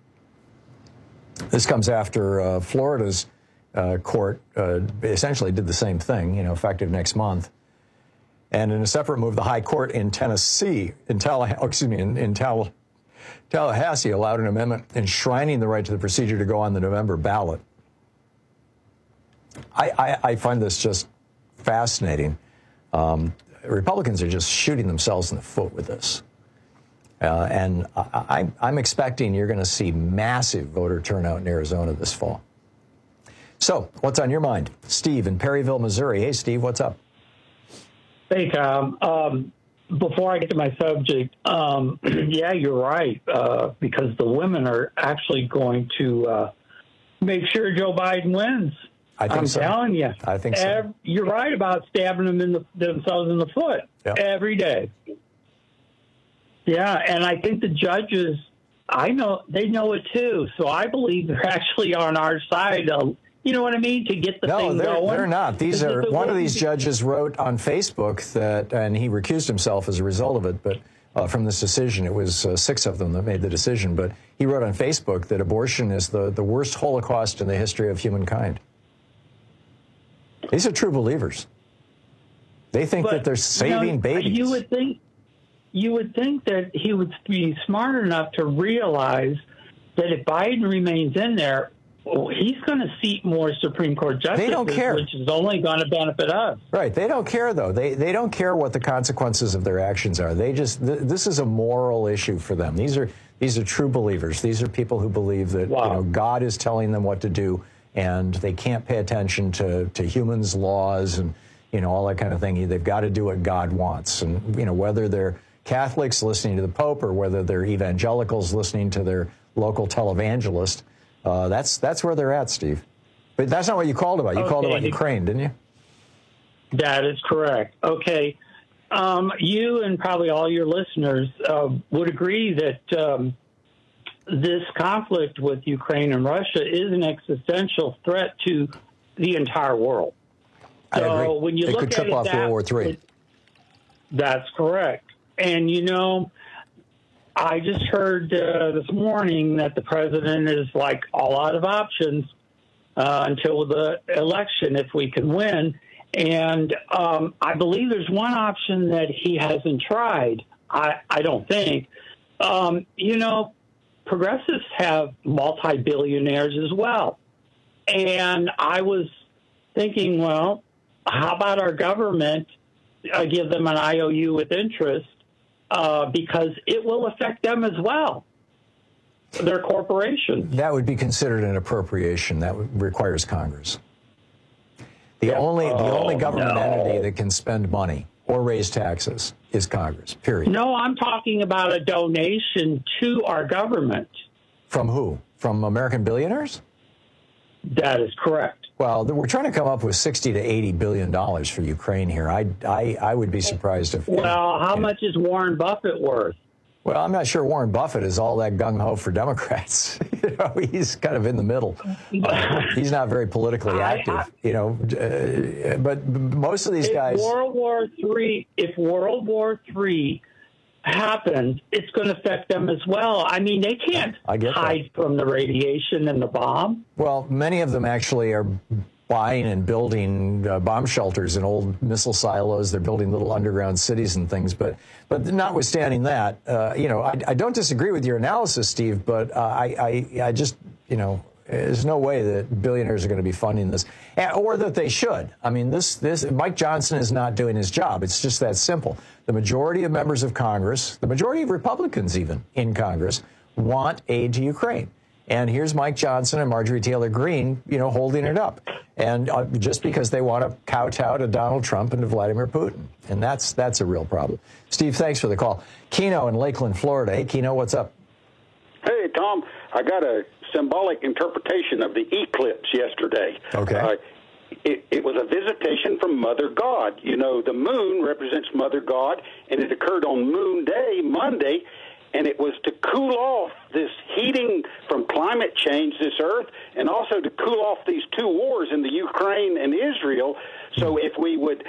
Speaker 16: This comes after uh, Florida's uh, court uh, essentially did the same thing, you know, effective next month. And in a separate move, the High Court in Tennessee, in, Tallaha- oh, excuse me, in, in Tal- Tallahassee, allowed an amendment enshrining the right to the procedure to go on the November ballot. I, I, I find this just fascinating. Um, Republicans are just shooting themselves in the foot with this. Uh, and I, I, I'm expecting you're going to see massive voter turnout in Arizona this fall. So, what's on your mind? Steve in Perryville, Missouri. Hey, Steve, what's up?
Speaker 6: Hey, Tom. Um, before I get to my subject, um, yeah, you're right, uh, because the women are actually going to uh, make sure Joe Biden wins.
Speaker 16: I think
Speaker 6: I'm
Speaker 16: so.
Speaker 6: telling you.
Speaker 16: I think so.
Speaker 6: Every, you're right about stabbing them in the, themselves in the foot
Speaker 16: yep.
Speaker 6: every day. Yeah, and I think the judges, I know, they know it too. So I believe they're actually on our side. Uh, you know what I mean? To get the
Speaker 16: no,
Speaker 6: thing
Speaker 16: they're,
Speaker 6: going.
Speaker 16: they're not. These are one of these judges wrote on Facebook that, and he recused himself as a result of it, but uh, from this decision, it was uh, six of them that made the decision. But he wrote on Facebook that abortion is the, the worst Holocaust in the history of humankind. These are true believers. They think
Speaker 6: but,
Speaker 16: that they're saving
Speaker 6: you know,
Speaker 16: babies.
Speaker 6: You would think, you would think that he would be smart enough to realize that if Biden remains in there, he's going to seat more Supreme Court justices,
Speaker 16: they don't care.
Speaker 6: which is only going to benefit us.
Speaker 16: Right. They don't care, though. They they don't care what the consequences of their actions are. They just th- this is a moral issue for them. These are these are true believers. These are people who believe that wow. you know, God is telling them what to do, and they can't pay attention to, to humans' laws and you know all that kind of thing. They've got to do what God wants, and you know whether they're Catholics listening to the Pope or whether they're evangelicals listening to their local televangelist. Uh, that's that's where they're at, Steve. But that's not what you called about. You
Speaker 6: okay.
Speaker 16: called about Ukraine, didn't you?
Speaker 6: That is correct. Okay. Um, you and probably all your listeners uh, would agree that um, this conflict with Ukraine and Russia is an existential threat to the entire world.
Speaker 16: I
Speaker 6: so
Speaker 16: agree.
Speaker 6: when you
Speaker 16: it
Speaker 6: look
Speaker 16: could trip
Speaker 6: at
Speaker 16: off
Speaker 6: it that,
Speaker 16: World War Three.
Speaker 6: That's correct. And, you know, I just heard uh, this morning that the president is like all out of options uh, until the election if we can win. And um, I believe there's one option that he hasn't tried. I, I don't think. Um, you know, progressives have multi-billionaires as well. And I was thinking, well, how about our government uh, give them an I O U with interest? Uh, because it will affect them as well, their corporation.
Speaker 16: That would be considered an appropriation. That would, requires Congress. The
Speaker 6: Yeah.
Speaker 16: only the
Speaker 6: Oh,
Speaker 16: only government
Speaker 6: no.
Speaker 16: entity that can spend money or raise taxes is Congress, period.
Speaker 6: No, I'm talking about a donation to our government.
Speaker 16: From who? From American billionaires?
Speaker 6: That is correct.
Speaker 16: Well, we're trying to come up with sixty to eighty billion dollars for Ukraine here. I, I, I would be surprised if.
Speaker 6: Well, how much is Warren Buffett worth?
Speaker 16: Well, I'm not sure Warren Buffett is all that gung-ho for Democrats. you know, he's kind of in the middle. Uh, he's not very politically active, I, I, you know. Uh, but most of these
Speaker 6: if
Speaker 16: guys.
Speaker 6: World War Three, if World War Three happens, it's going to affect them as well. I mean, they can't
Speaker 16: I get
Speaker 6: hide
Speaker 16: that.
Speaker 6: from the radiation and the bomb.
Speaker 16: Well, many of them actually are buying and building uh, bomb shelters in old missile silos. They're building little underground cities and things. But but notwithstanding that, uh, you know, I, I don't disagree with your analysis, Steve, but uh, I, I, I just, you know, there's no way that billionaires are going to be funding this, or that they should. I mean, this, this Mike Johnson is not doing his job. It's just that simple. The majority of members of Congress, the majority of Republicans even in Congress, want aid to Ukraine. And here's Mike Johnson and Marjorie Taylor Greene, you know, holding it up. And uh, just because they want to kowtow to Donald Trump and to Vladimir Putin. And that's that's a real problem. Steve, thanks for the call. Keno in Lakeland, Florida. Hey, Keno, what's up?
Speaker 10: Hey, Tom, I got a symbolic interpretation of the eclipse yesterday.
Speaker 16: Okay.
Speaker 10: Uh, it, it was a visitation from Mother God. You know, the moon represents Mother God, and it occurred on Moon Day, Monday, and it was to cool off this heating from climate change, this earth, and also to cool off these two wars in the Ukraine and Israel. So if we would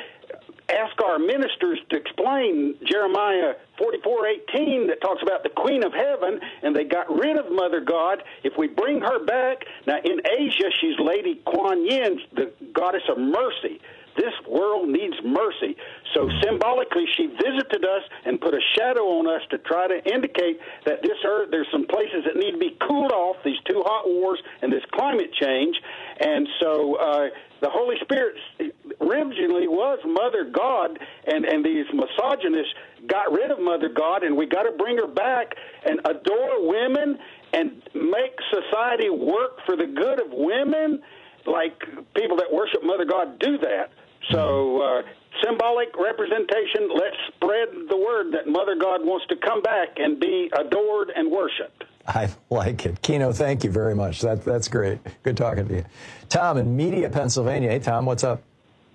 Speaker 10: ask our ministers to explain Jeremiah forty-four eighteen that talks about the Queen of Heaven, and they got rid of Mother God. If we bring her back, now in Asia, she's Lady Kuan Yin, the goddess of mercy. This world needs mercy. So symbolically, she visited us and put a shadow on us to try to indicate that this earth, there's some places that need to be cooled off, these two hot wars and this climate change. And so uh, the Holy Spirit originally was Mother God, and, and these misogynists got rid of Mother God, and we got to bring her back and adore women and make society work for the good of women, like people that worship Mother God do that. So uh, symbolic representation, let's spread the word that Mother God wants to come back and be adored and worshipped.
Speaker 16: I like it. Keno, thank you very much. That, that's great. Good talking to you. Tom in Media, Pennsylvania. Hey, Tom, what's up?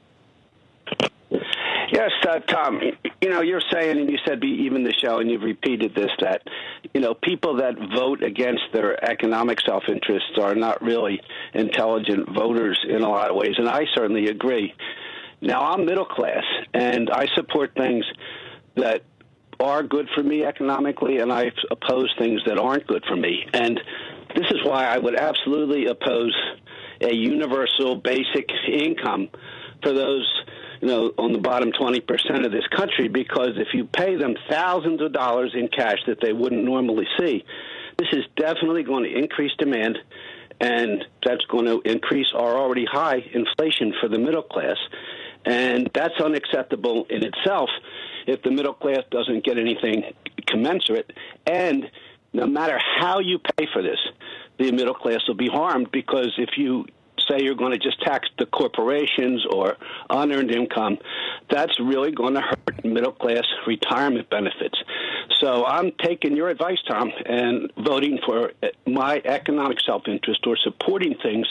Speaker 11: Yes, uh, Tom, you know, you're saying, and you said even the show, and you've repeated this, that, you know, people that vote against their economic self-interests are not really intelligent voters in a lot of ways, and I certainly agree. Now, I'm middle class, and I support things that are good for me economically, and I oppose things that aren't good for me. And this is why I would absolutely oppose a universal basic income for those, you know, on the bottom twenty percent of this country, because if you pay them thousands of dollars in cash that they wouldn't normally see, this is definitely going to increase demand, and that's going to increase our already high inflation for the middle class. And that's unacceptable in itself if the middle class doesn't get anything commensurate. And no matter how you pay for this, the middle class will be harmed, because if you say you're going to just tax the corporations or unearned income, that's really going to hurt middle-class retirement benefits. So I'm taking your advice, Tom, and voting for my economic self-interest, or supporting things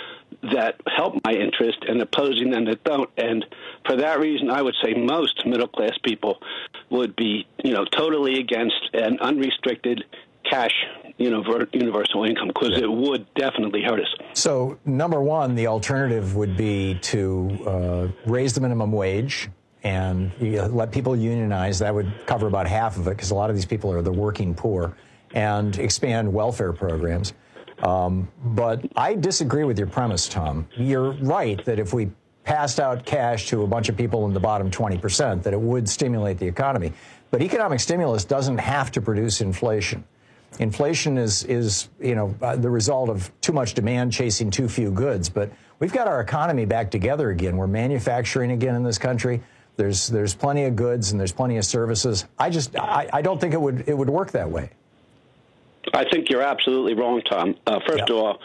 Speaker 11: that help my interest and opposing them that don't. And for that reason, I would say most middle-class people would be, you know, totally against an unrestricted cash universal income, because it would definitely hurt us.
Speaker 16: So, number one, the alternative would be to uh, raise the minimum wage and you know, let people unionize. That would cover about half of it, because a lot of these people are the working poor, and expand welfare programs. Um, but I disagree with your premise, Tom. You're right that if we passed out cash to a bunch of people in the bottom twenty percent, that it would stimulate the economy. But economic stimulus doesn't have to produce inflation. Inflation is, is you know, uh, the result of too much demand chasing too few goods. But we've got our economy back together again. We're manufacturing again in this country. There's there's plenty of goods and there's plenty of services. I just I, I don't think it would it would work that way.
Speaker 11: I think you're absolutely wrong, Tom. Uh, first
Speaker 16: yeah.
Speaker 11: of all,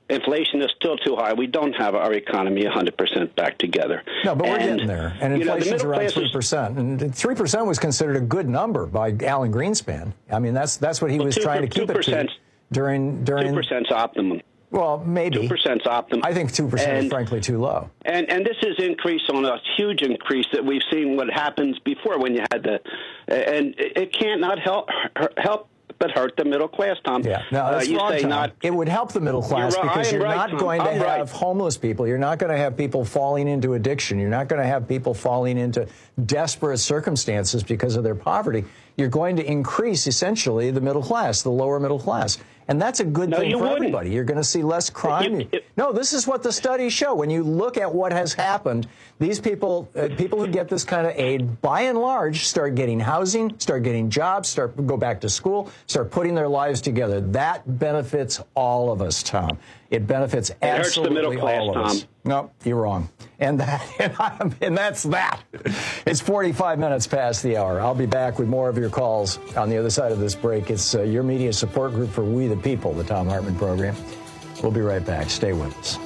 Speaker 11: inflation is still too high. We don't have our economy one hundred percent back together.
Speaker 16: No, but
Speaker 11: and,
Speaker 16: we're getting there. And
Speaker 11: you know,
Speaker 16: inflation's
Speaker 11: the
Speaker 16: around three percent. And three percent was considered a good number by Alan Greenspan. I mean, that's that's what he well, was two, trying to keep it to during... during
Speaker 11: two percent is optimum.
Speaker 16: Well, maybe.
Speaker 11: two percent is optimum.
Speaker 16: I think two percent is frankly too low.
Speaker 11: And and this is increase on a huge increase that we've seen what happens before when you had the... And it can't not help help but hurt the middle class, Tom.
Speaker 16: Yeah, no, that's
Speaker 11: uh, you
Speaker 16: wrong,
Speaker 11: say
Speaker 16: Tom.
Speaker 11: Not,
Speaker 16: it would help the middle class
Speaker 11: you're right,
Speaker 16: because you're
Speaker 11: right,
Speaker 16: not
Speaker 11: Tom.
Speaker 16: going to
Speaker 11: I'm
Speaker 16: have
Speaker 11: right.
Speaker 16: homeless people. You're not going to have people falling into addiction. You're not going to have people falling into desperate circumstances because of their poverty. You're going to increase, essentially, the middle class, the lower middle class. And that's a good
Speaker 11: no,
Speaker 16: thing for
Speaker 11: wouldn't.
Speaker 16: everybody. You're going to see less crime.
Speaker 11: It, it,
Speaker 16: no, this is what the studies show. When you look at what has happened, these people, uh, people who get this kind of aid, by and large, start getting housing, start getting jobs, start go back to school, start putting their lives together. That benefits all of us, Tom. It benefits
Speaker 11: it
Speaker 16: absolutely
Speaker 11: hurts the middle class,
Speaker 16: all of
Speaker 11: Tom.
Speaker 16: us. No, you're wrong. And that, and, I, and that's that. It's forty-five minutes past the hour. I'll be back with more of your calls on the other side of this break. It's uh, your media support group for We the People, the Thom Hartmann program. We'll be right back. Stay with us.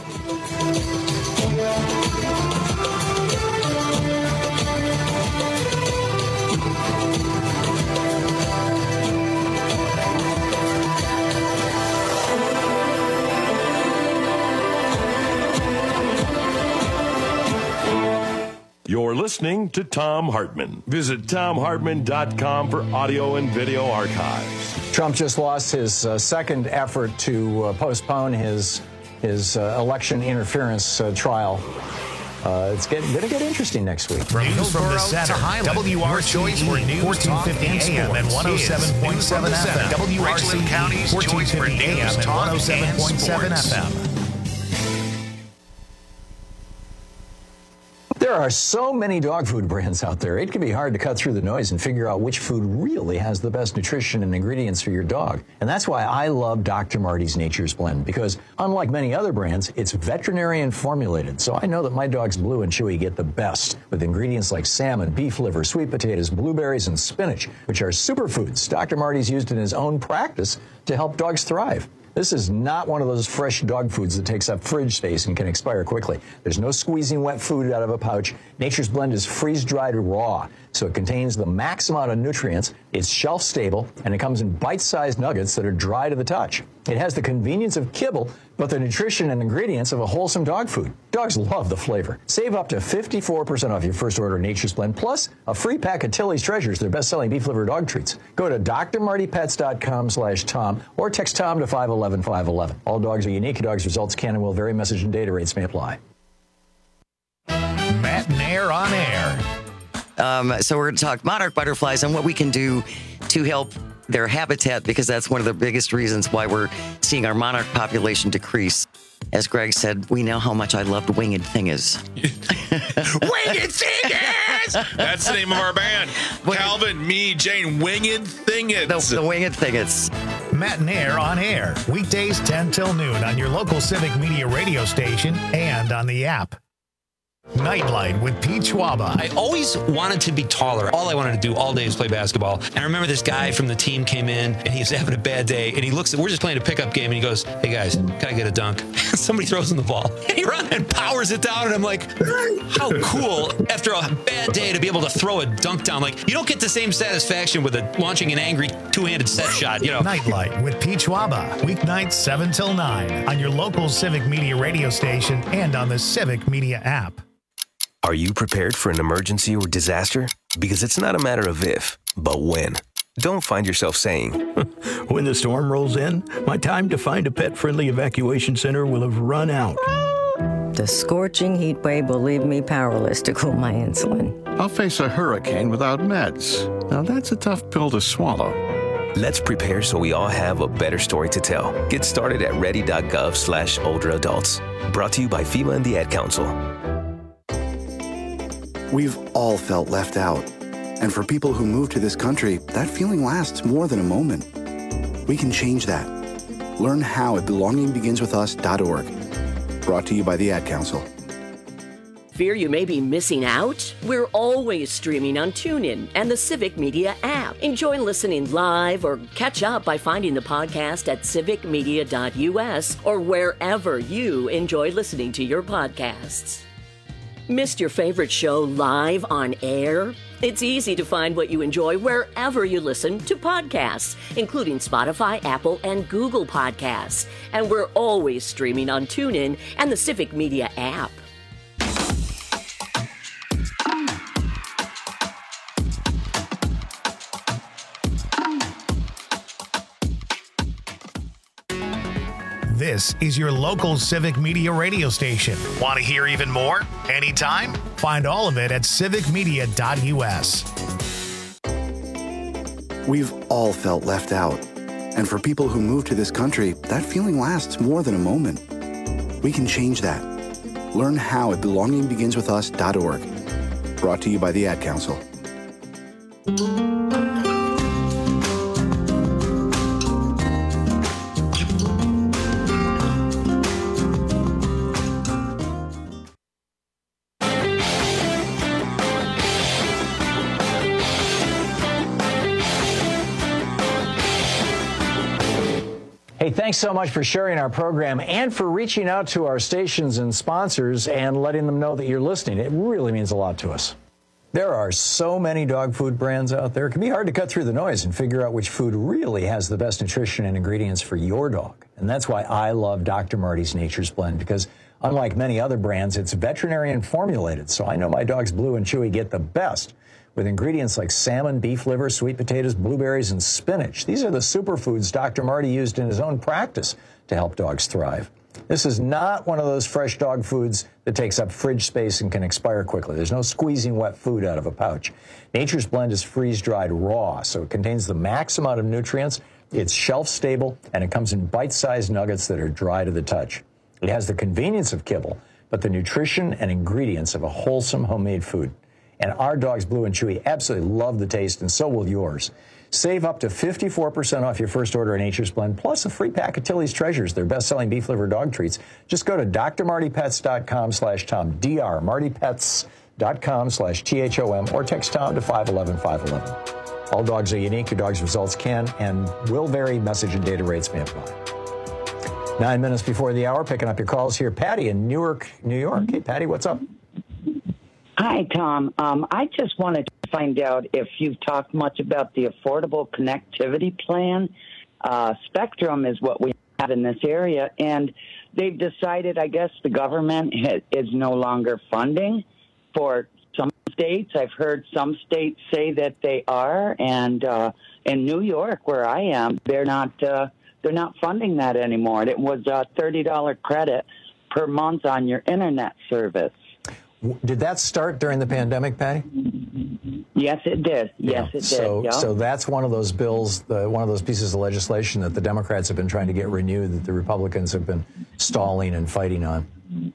Speaker 15: You're listening to Thom Hartmann. Visit Thom Hartmann dot com for audio and video archives.
Speaker 16: Trump just lost his uh, second effort to uh, postpone his his uh, election interference uh, trial. Uh, it's going to get interesting next week.
Speaker 1: From news from the center, W R C E, fourteen fifty A M and one oh seven point seven F M. W R C E, fourteen fifty A M and one oh seven point seven F M.
Speaker 16: There are so many dog food brands out there, it can be hard to cut through the noise and figure out which food really has the best nutrition and ingredients for your dog. And that's why I love Doctor Marty's Nature's Blend, because unlike many other brands, it's veterinarian formulated. So I know that my dogs Blue and Chewy get the best with ingredients like salmon, beef liver, sweet potatoes, blueberries, and spinach, which are superfoods Doctor Marty's used in his own practice to help dogs thrive. This is not one of those fresh dog foods that takes up fridge space and can expire quickly. There's no squeezing wet food out of a pouch. Nature's Blend is freeze-dried raw, so it contains the max amount of nutrients. It's shelf-stable, and it comes in bite-sized nuggets that are dry to the touch. It has the convenience of kibble, but the nutrition and ingredients of a wholesome dog food. Dogs love the flavor. Save up to fifty-four percent off your first order of Nature's Blend, plus a free pack of Tilly's Treasures, their best-selling beef liver dog treats. Go to D R Marty Pets dot com slash Tom or text Tom to five one one five one one. All dogs are unique. Dogs' results can and will vary. Message and data rates may apply.
Speaker 1: Matt and Air on Air.
Speaker 12: Um, so we're going to talk monarch butterflies and what we can do to help their habitat, because that's one of the biggest reasons why we're seeing our monarch population decrease. As Greg said, we know how much I loved Winged Thingers.
Speaker 13: Winged Thingers! That's the name of our band. Calvin, me, Jane, Winged Thingers.
Speaker 12: The, the Winged Thingers.
Speaker 1: Matt and Air on Air. Weekdays ten till noon on your local Civic Media radio station and on the app. Nightlight with Pete Schwaba.
Speaker 24: I always wanted to be taller. All I wanted to do all day is play basketball. And I remember this guy from the team came in, and he was having a bad day. And he looks at, we're just playing a pickup game, and he goes, "Hey guys, can I get a dunk?" Somebody throws him the ball. And he runs and powers it down. And I'm like, how cool after a bad day to be able to throw a dunk down. Like, you don't get the same satisfaction with a, launching an angry two-handed set shot, you know.
Speaker 1: Nightlight with Pete Schwaba. Weeknights seven till nine on your local Civic Media radio station and on the Civic Media app.
Speaker 17: Are you prepared for an emergency or disaster? Because it's not a matter of if, but when. Don't find yourself saying,
Speaker 18: when the storm rolls in, my time to find a pet-friendly evacuation center will have run out.
Speaker 19: The scorching heat wave will leave me powerless to cool my insulin.
Speaker 20: I'll face a hurricane without meds. Now that's a tough pill to swallow.
Speaker 17: Let's prepare so we all have a better story to tell. Get started at ready.gov slash older adults. Brought to you by FEMA and the Ad Council.
Speaker 8: We've all felt left out. And for people who move to this country, that feeling lasts more than a moment. We can change that. Learn how at belonging begins with us dot org. Brought to you by the Ad Council.
Speaker 2: Fear you may be missing out? We're always streaming on TuneIn and the Civic Media app. Enjoy listening live or catch up by finding the podcast at civic media dot u s or wherever you enjoy listening to your podcasts. Missed your favorite show live on air? It's easy to find what you enjoy wherever you listen to podcasts, including Spotify, Apple, and Google Podcasts. And we're always streaming on TuneIn and the Civic Media app.
Speaker 1: This is your local Civic Media radio station. Want to hear even more? Anytime? Find all of it at civic media dot u s.
Speaker 8: We've all felt left out. And for people who move to this country, that feeling lasts more than a moment. We can change that. Learn how at belonging begins with us dot org. Brought to you by the Ad Council.
Speaker 16: Hey, thanks so much for sharing our program and for reaching out to our stations and sponsors and letting them know that you're listening. It really means a lot to us. There are so many dog food brands out there. It can be hard to cut through the noise and figure out which food really has the best nutrition and ingredients for your dog. And that's why I love Doctor Marty's Nature's Blend, because unlike many other brands, it's veterinarian formulated. So I know my dogs Blue and Chewy get the best with ingredients like salmon, beef liver, sweet potatoes, blueberries, and spinach. These are the superfoods Doctor Marty used in his own practice to help dogs thrive. This is not one of those fresh dog foods that takes up fridge space and can expire quickly. There's no squeezing wet food out of a pouch. Nature's Blend is freeze-dried raw, so it contains the max amount of nutrients. It's shelf-stable, and it comes in bite-sized nuggets that are dry to the touch. It has the convenience of kibble, but the nutrition and ingredients of a wholesome homemade food. And our dogs, Blue and Chewy, absolutely love the taste, and so will yours. Save up to fifty-four percent off your first order of Nature's Blend, plus a free pack of Tilly's Treasures, their best-selling beef liver dog treats. Just go to d r marty pets dot com slash tom, d r marty pets dot com slash T H O M, or text Tom to five one one five one one. All dogs are unique. Your dog's results can and will vary. Message and data rates may apply. Nine minutes before the hour, picking up your calls here. Patty in Newark, New York. Hey, Patty, what's up?
Speaker 3: Hi, Tom. Um, I just wanted to find out if you've talked much about the Affordable Connectivity Plan. Uh, Spectrum is what we have in this area, and they've decided, I guess, the government ha- is no longer funding for some states. I've heard some states say that they are, and uh, in New York, where I am, they're not uh, they're not funding that anymore. It was a thirty dollars credit per month on your internet service.
Speaker 16: Did that start during the pandemic, Patty?
Speaker 3: Yes, it did. Yes, yeah. it
Speaker 16: So,
Speaker 3: did. Yeah.
Speaker 16: so that's one of those bills, the, one of those pieces of legislation that the Democrats have been trying to get renewed, that the Republicans have been stalling and fighting on.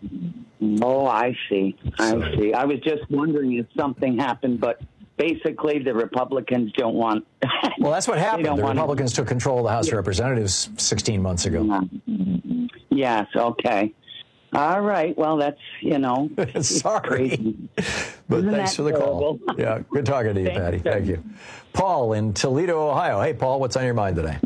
Speaker 3: Oh, I see. I so. see. I was just wondering if something happened, but basically the Republicans don't want.
Speaker 16: Well, that's what happened. The Republicans to... took control of the House of Representatives sixteen months ago.
Speaker 3: Yes. Okay. All right. Well, that's, you know.
Speaker 16: Sorry. But
Speaker 3: Isn't
Speaker 16: thanks for the
Speaker 3: terrible?
Speaker 16: call. Yeah. Good talking to you, Patty. Thank you. Paul in Toledo, Ohio. Hey, Paul, what's on your mind today?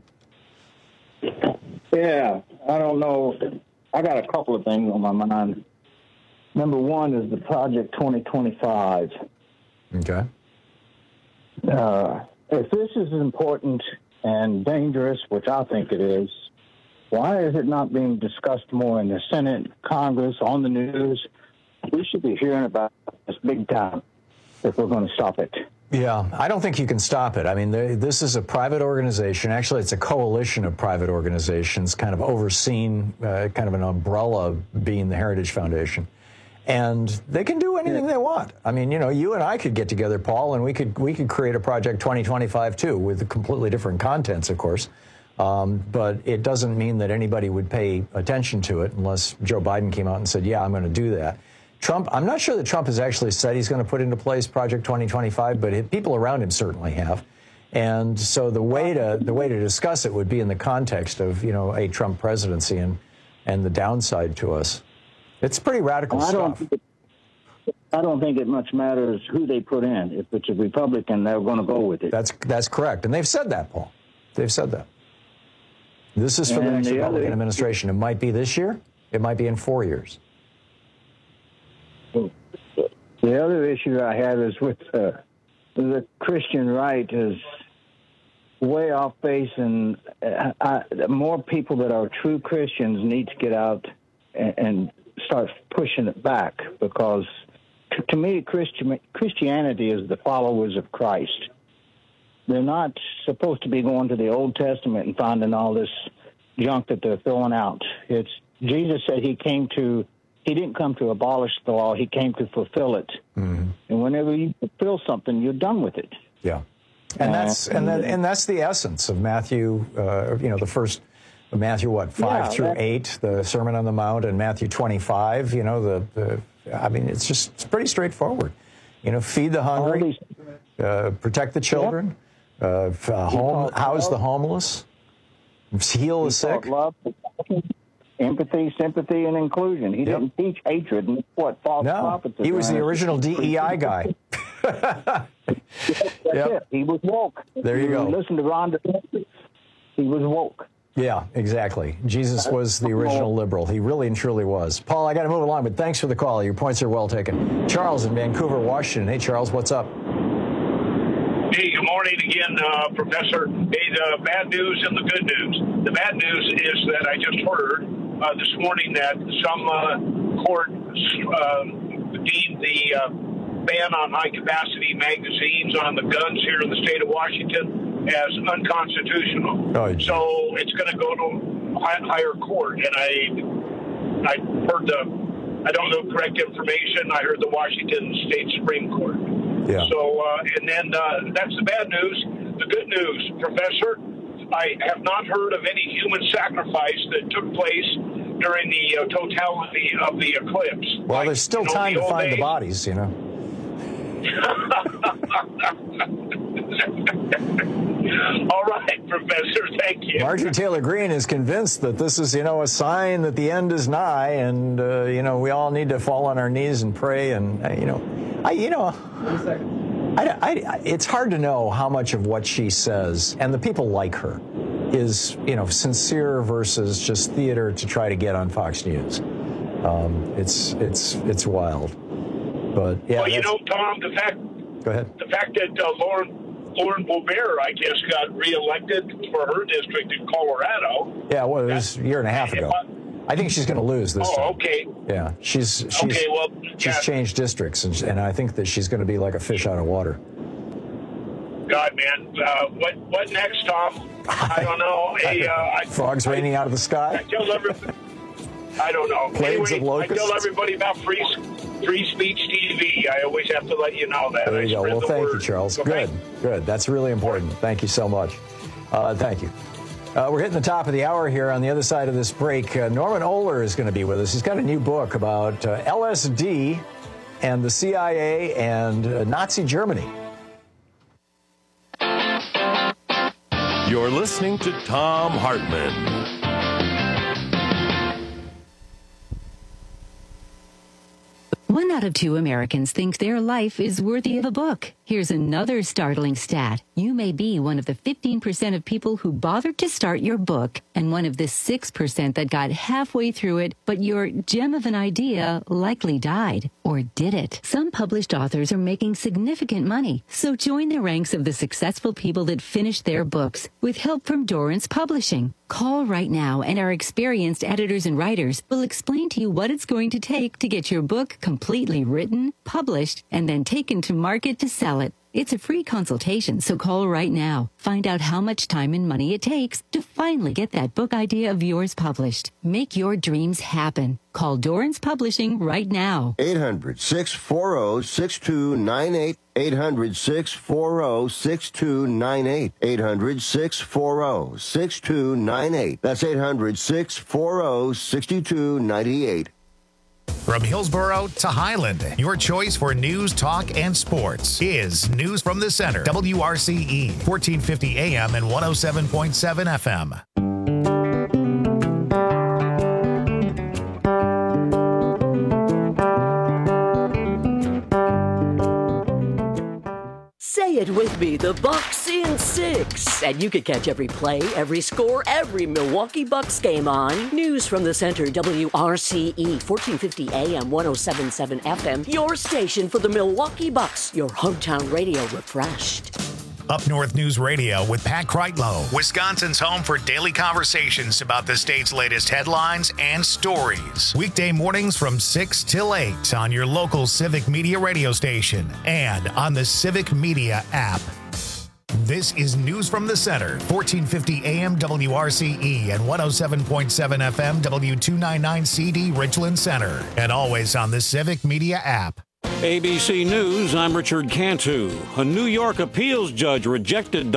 Speaker 4: Yeah. I don't know. I got a couple of things on my mind. Number one is the Project twenty twenty-five.
Speaker 16: Okay.
Speaker 4: Uh, if this is important and dangerous, which I think it is, why is it not being discussed more in the Senate, Congress, on the news? We should be hearing about this big time if we're going to stop it.
Speaker 16: Yeah, I don't think you can stop it. I mean, they, this is a private organization. Actually, it's a coalition of private organizations kind of overseen, uh, kind of an umbrella being the Heritage Foundation. And they can do anything they want. I mean, you know, you and I could get together, Paul, and we could we could create a Project twenty twenty-five, too, with completely different contents, of course. Um, but it doesn't mean that anybody would pay attention to it unless Joe Biden came out and said, yeah, I'm going to do that. Trump, I'm not sure that Trump has actually said he's going to put into place Project twenty twenty-five, but it, people around him certainly have. And so the way to the way to discuss it would be in the context of, you know, a Trump presidency and, and the downside to us. It's pretty radical
Speaker 4: I
Speaker 16: stuff.
Speaker 4: Don't, I don't think it much matters who they put in. If it's a Republican, they're going to go with it.
Speaker 16: That's that's correct, and they've said that, Paul. They've said that. This is for and the next the Republican other, administration. It might be this year. It might be in four years.
Speaker 4: The other issue I have is with uh, the Christian right is way off base, and uh, I, more people that are true Christians need to get out and, and start pushing it back, because to, to me, Christian, Christianity is the followers of Christ. They're not supposed to be going to the Old Testament and finding all this junk that they're throwing out. It's Jesus said he came to, he didn't come to abolish the law, he came to fulfill it. Mm-hmm. And whenever you fulfill something, you're done with it.
Speaker 16: Yeah. And that's and that, and that's the essence of Matthew, uh, you know, the first, Matthew, what, five yeah, through eight, the Sermon on the Mount, and Matthew twenty-five, you know, the, the I mean, it's just, it's pretty straightforward. You know, feed the hungry, uh, protect the children, yep. uh, uh, home, house the homeless, heal the sick.
Speaker 4: Love, empathy, sympathy, and inclusion. He yep. didn't teach hatred and what false
Speaker 16: no,
Speaker 4: prophets.
Speaker 16: He was the original D E I guy.
Speaker 4: That's yep. it. He was woke.
Speaker 16: There you, you go.
Speaker 4: Listen to Ron DeSantis. He was woke.
Speaker 16: Yeah, exactly. Jesus was the original liberal. He really and truly was. Paul, I got to move along, but thanks for the call. Your points are well taken. Charles in Vancouver, Washington. Hey, Charles, what's up?
Speaker 5: Hey, good morning again, uh, Professor. Hey, the bad news and the good news. The bad news is that I just heard uh, this morning that some uh, court uh, deemed the uh, ban on high-capacity magazines on the guns here in the state of Washington as unconstitutional. Oh, so it's going to go to high, higher court. And I, I heard the, I don't know correct information. I heard the Washington State Supreme Court.
Speaker 16: Yeah.
Speaker 5: So, uh, and then uh, that's the bad news. The good news, Professor, I have not heard of any human sacrifice that took place during the uh, totality of the eclipse.
Speaker 16: Well, like, there's still you know, time to find days. the bodies, you know.
Speaker 5: All right, Professor, thank you.
Speaker 16: Marjorie Taylor Greene is convinced that this is, you know, a sign that the end is nigh, and, uh, you know, we all need to fall on our knees and pray, and, uh, you know, I, you know, I, I, it's hard to know how much of what she says, and the people like her, is, you know, sincere versus just theater to try to get on Fox News. Um, it's, it's, it's wild. But, yeah.
Speaker 5: Well, you know, Tom, the fact,
Speaker 16: Go ahead.
Speaker 5: the fact that uh, Lauren, Lauren Boebert, I guess, got reelected for her district in Colorado.
Speaker 16: Yeah, well, it was a year and a half ago. I think she's going to lose this
Speaker 5: oh,
Speaker 16: time.
Speaker 5: Oh, okay.
Speaker 16: Yeah, she's she's
Speaker 5: okay, well,
Speaker 16: she's
Speaker 5: yeah.
Speaker 16: changed districts, and, and I think that she's going to be like a fish out of water.
Speaker 5: God, man, uh, what what next, Tom? I don't know. Hey, uh, I,
Speaker 16: Frogs
Speaker 5: I,
Speaker 16: raining out of the sky.
Speaker 5: I tell everybody. I don't know.
Speaker 16: Plagues
Speaker 5: anyway,
Speaker 16: of locusts.
Speaker 5: I tell everybody about free free speech T V. I always have to let you know that.
Speaker 16: There you
Speaker 5: I
Speaker 16: go. Well,
Speaker 5: the
Speaker 16: thank
Speaker 5: word.
Speaker 16: you, Charles.
Speaker 5: Okay.
Speaker 16: Good, good. That's really important. Thank you so much. Uh, thank you. Uh, we're hitting the top of the hour here. On the other side of this break, uh, Norman Ohler is going to be with us. He's got a new book about uh, L S D and the C I A and uh, Nazi Germany.
Speaker 15: You're listening to Thom Hartmann.
Speaker 7: One out of two Americans think their life is worthy of a book. Here's another startling stat. You may be one of the fifteen percent of people who bothered to start your book and one of the six percent that got halfway through it, but your gem of an idea likely died. Or did it? Some published authors are making significant money, so join the ranks of the successful people that finished their books with help from Dorrance Publishing. Call right now, and our experienced editors and writers will explain to you what it's going to take to get your book completely written, published, and then taken to market to sell it. It's a free consultation, so call right now. Find out how much time and money it takes to finally get that book idea of yours published. Make your dreams happen. Call Dorrance Publishing right now.
Speaker 9: eight hundred, six four zero, six two nine eight. eight hundred, six four zero, six two nine eight. eight hundred, six four zero, six two nine eight. That's eight hundred, six four zero, six two nine eight.
Speaker 1: From Hillsborough to Highland, your choice for news, talk, and sports is News from the Center. W R C E, fourteen fifty A M and one oh seven point seven F M.
Speaker 2: it with me. The Bucks in six. And you can catch every play, every score, every Milwaukee Bucks game on News from the Center, W R C E, fourteen fifty A M, one oh seven point seven F M. Your station for the Milwaukee Bucks. Your hometown radio refreshed.
Speaker 1: Up North News Radio with Pat Kreitlow, Wisconsin's home for daily conversations about the state's latest headlines and stories. Weekday mornings from six till eight on your local Civic Media radio station and on the Civic Media app. This is News from the Center, fourteen fifty A M W R C E and one oh seven point seven F M W two ninety-nine C D Richland Center, and always on the Civic Media app.
Speaker 14: A B C News, I'm Richard Cantu. A New York appeals judge rejected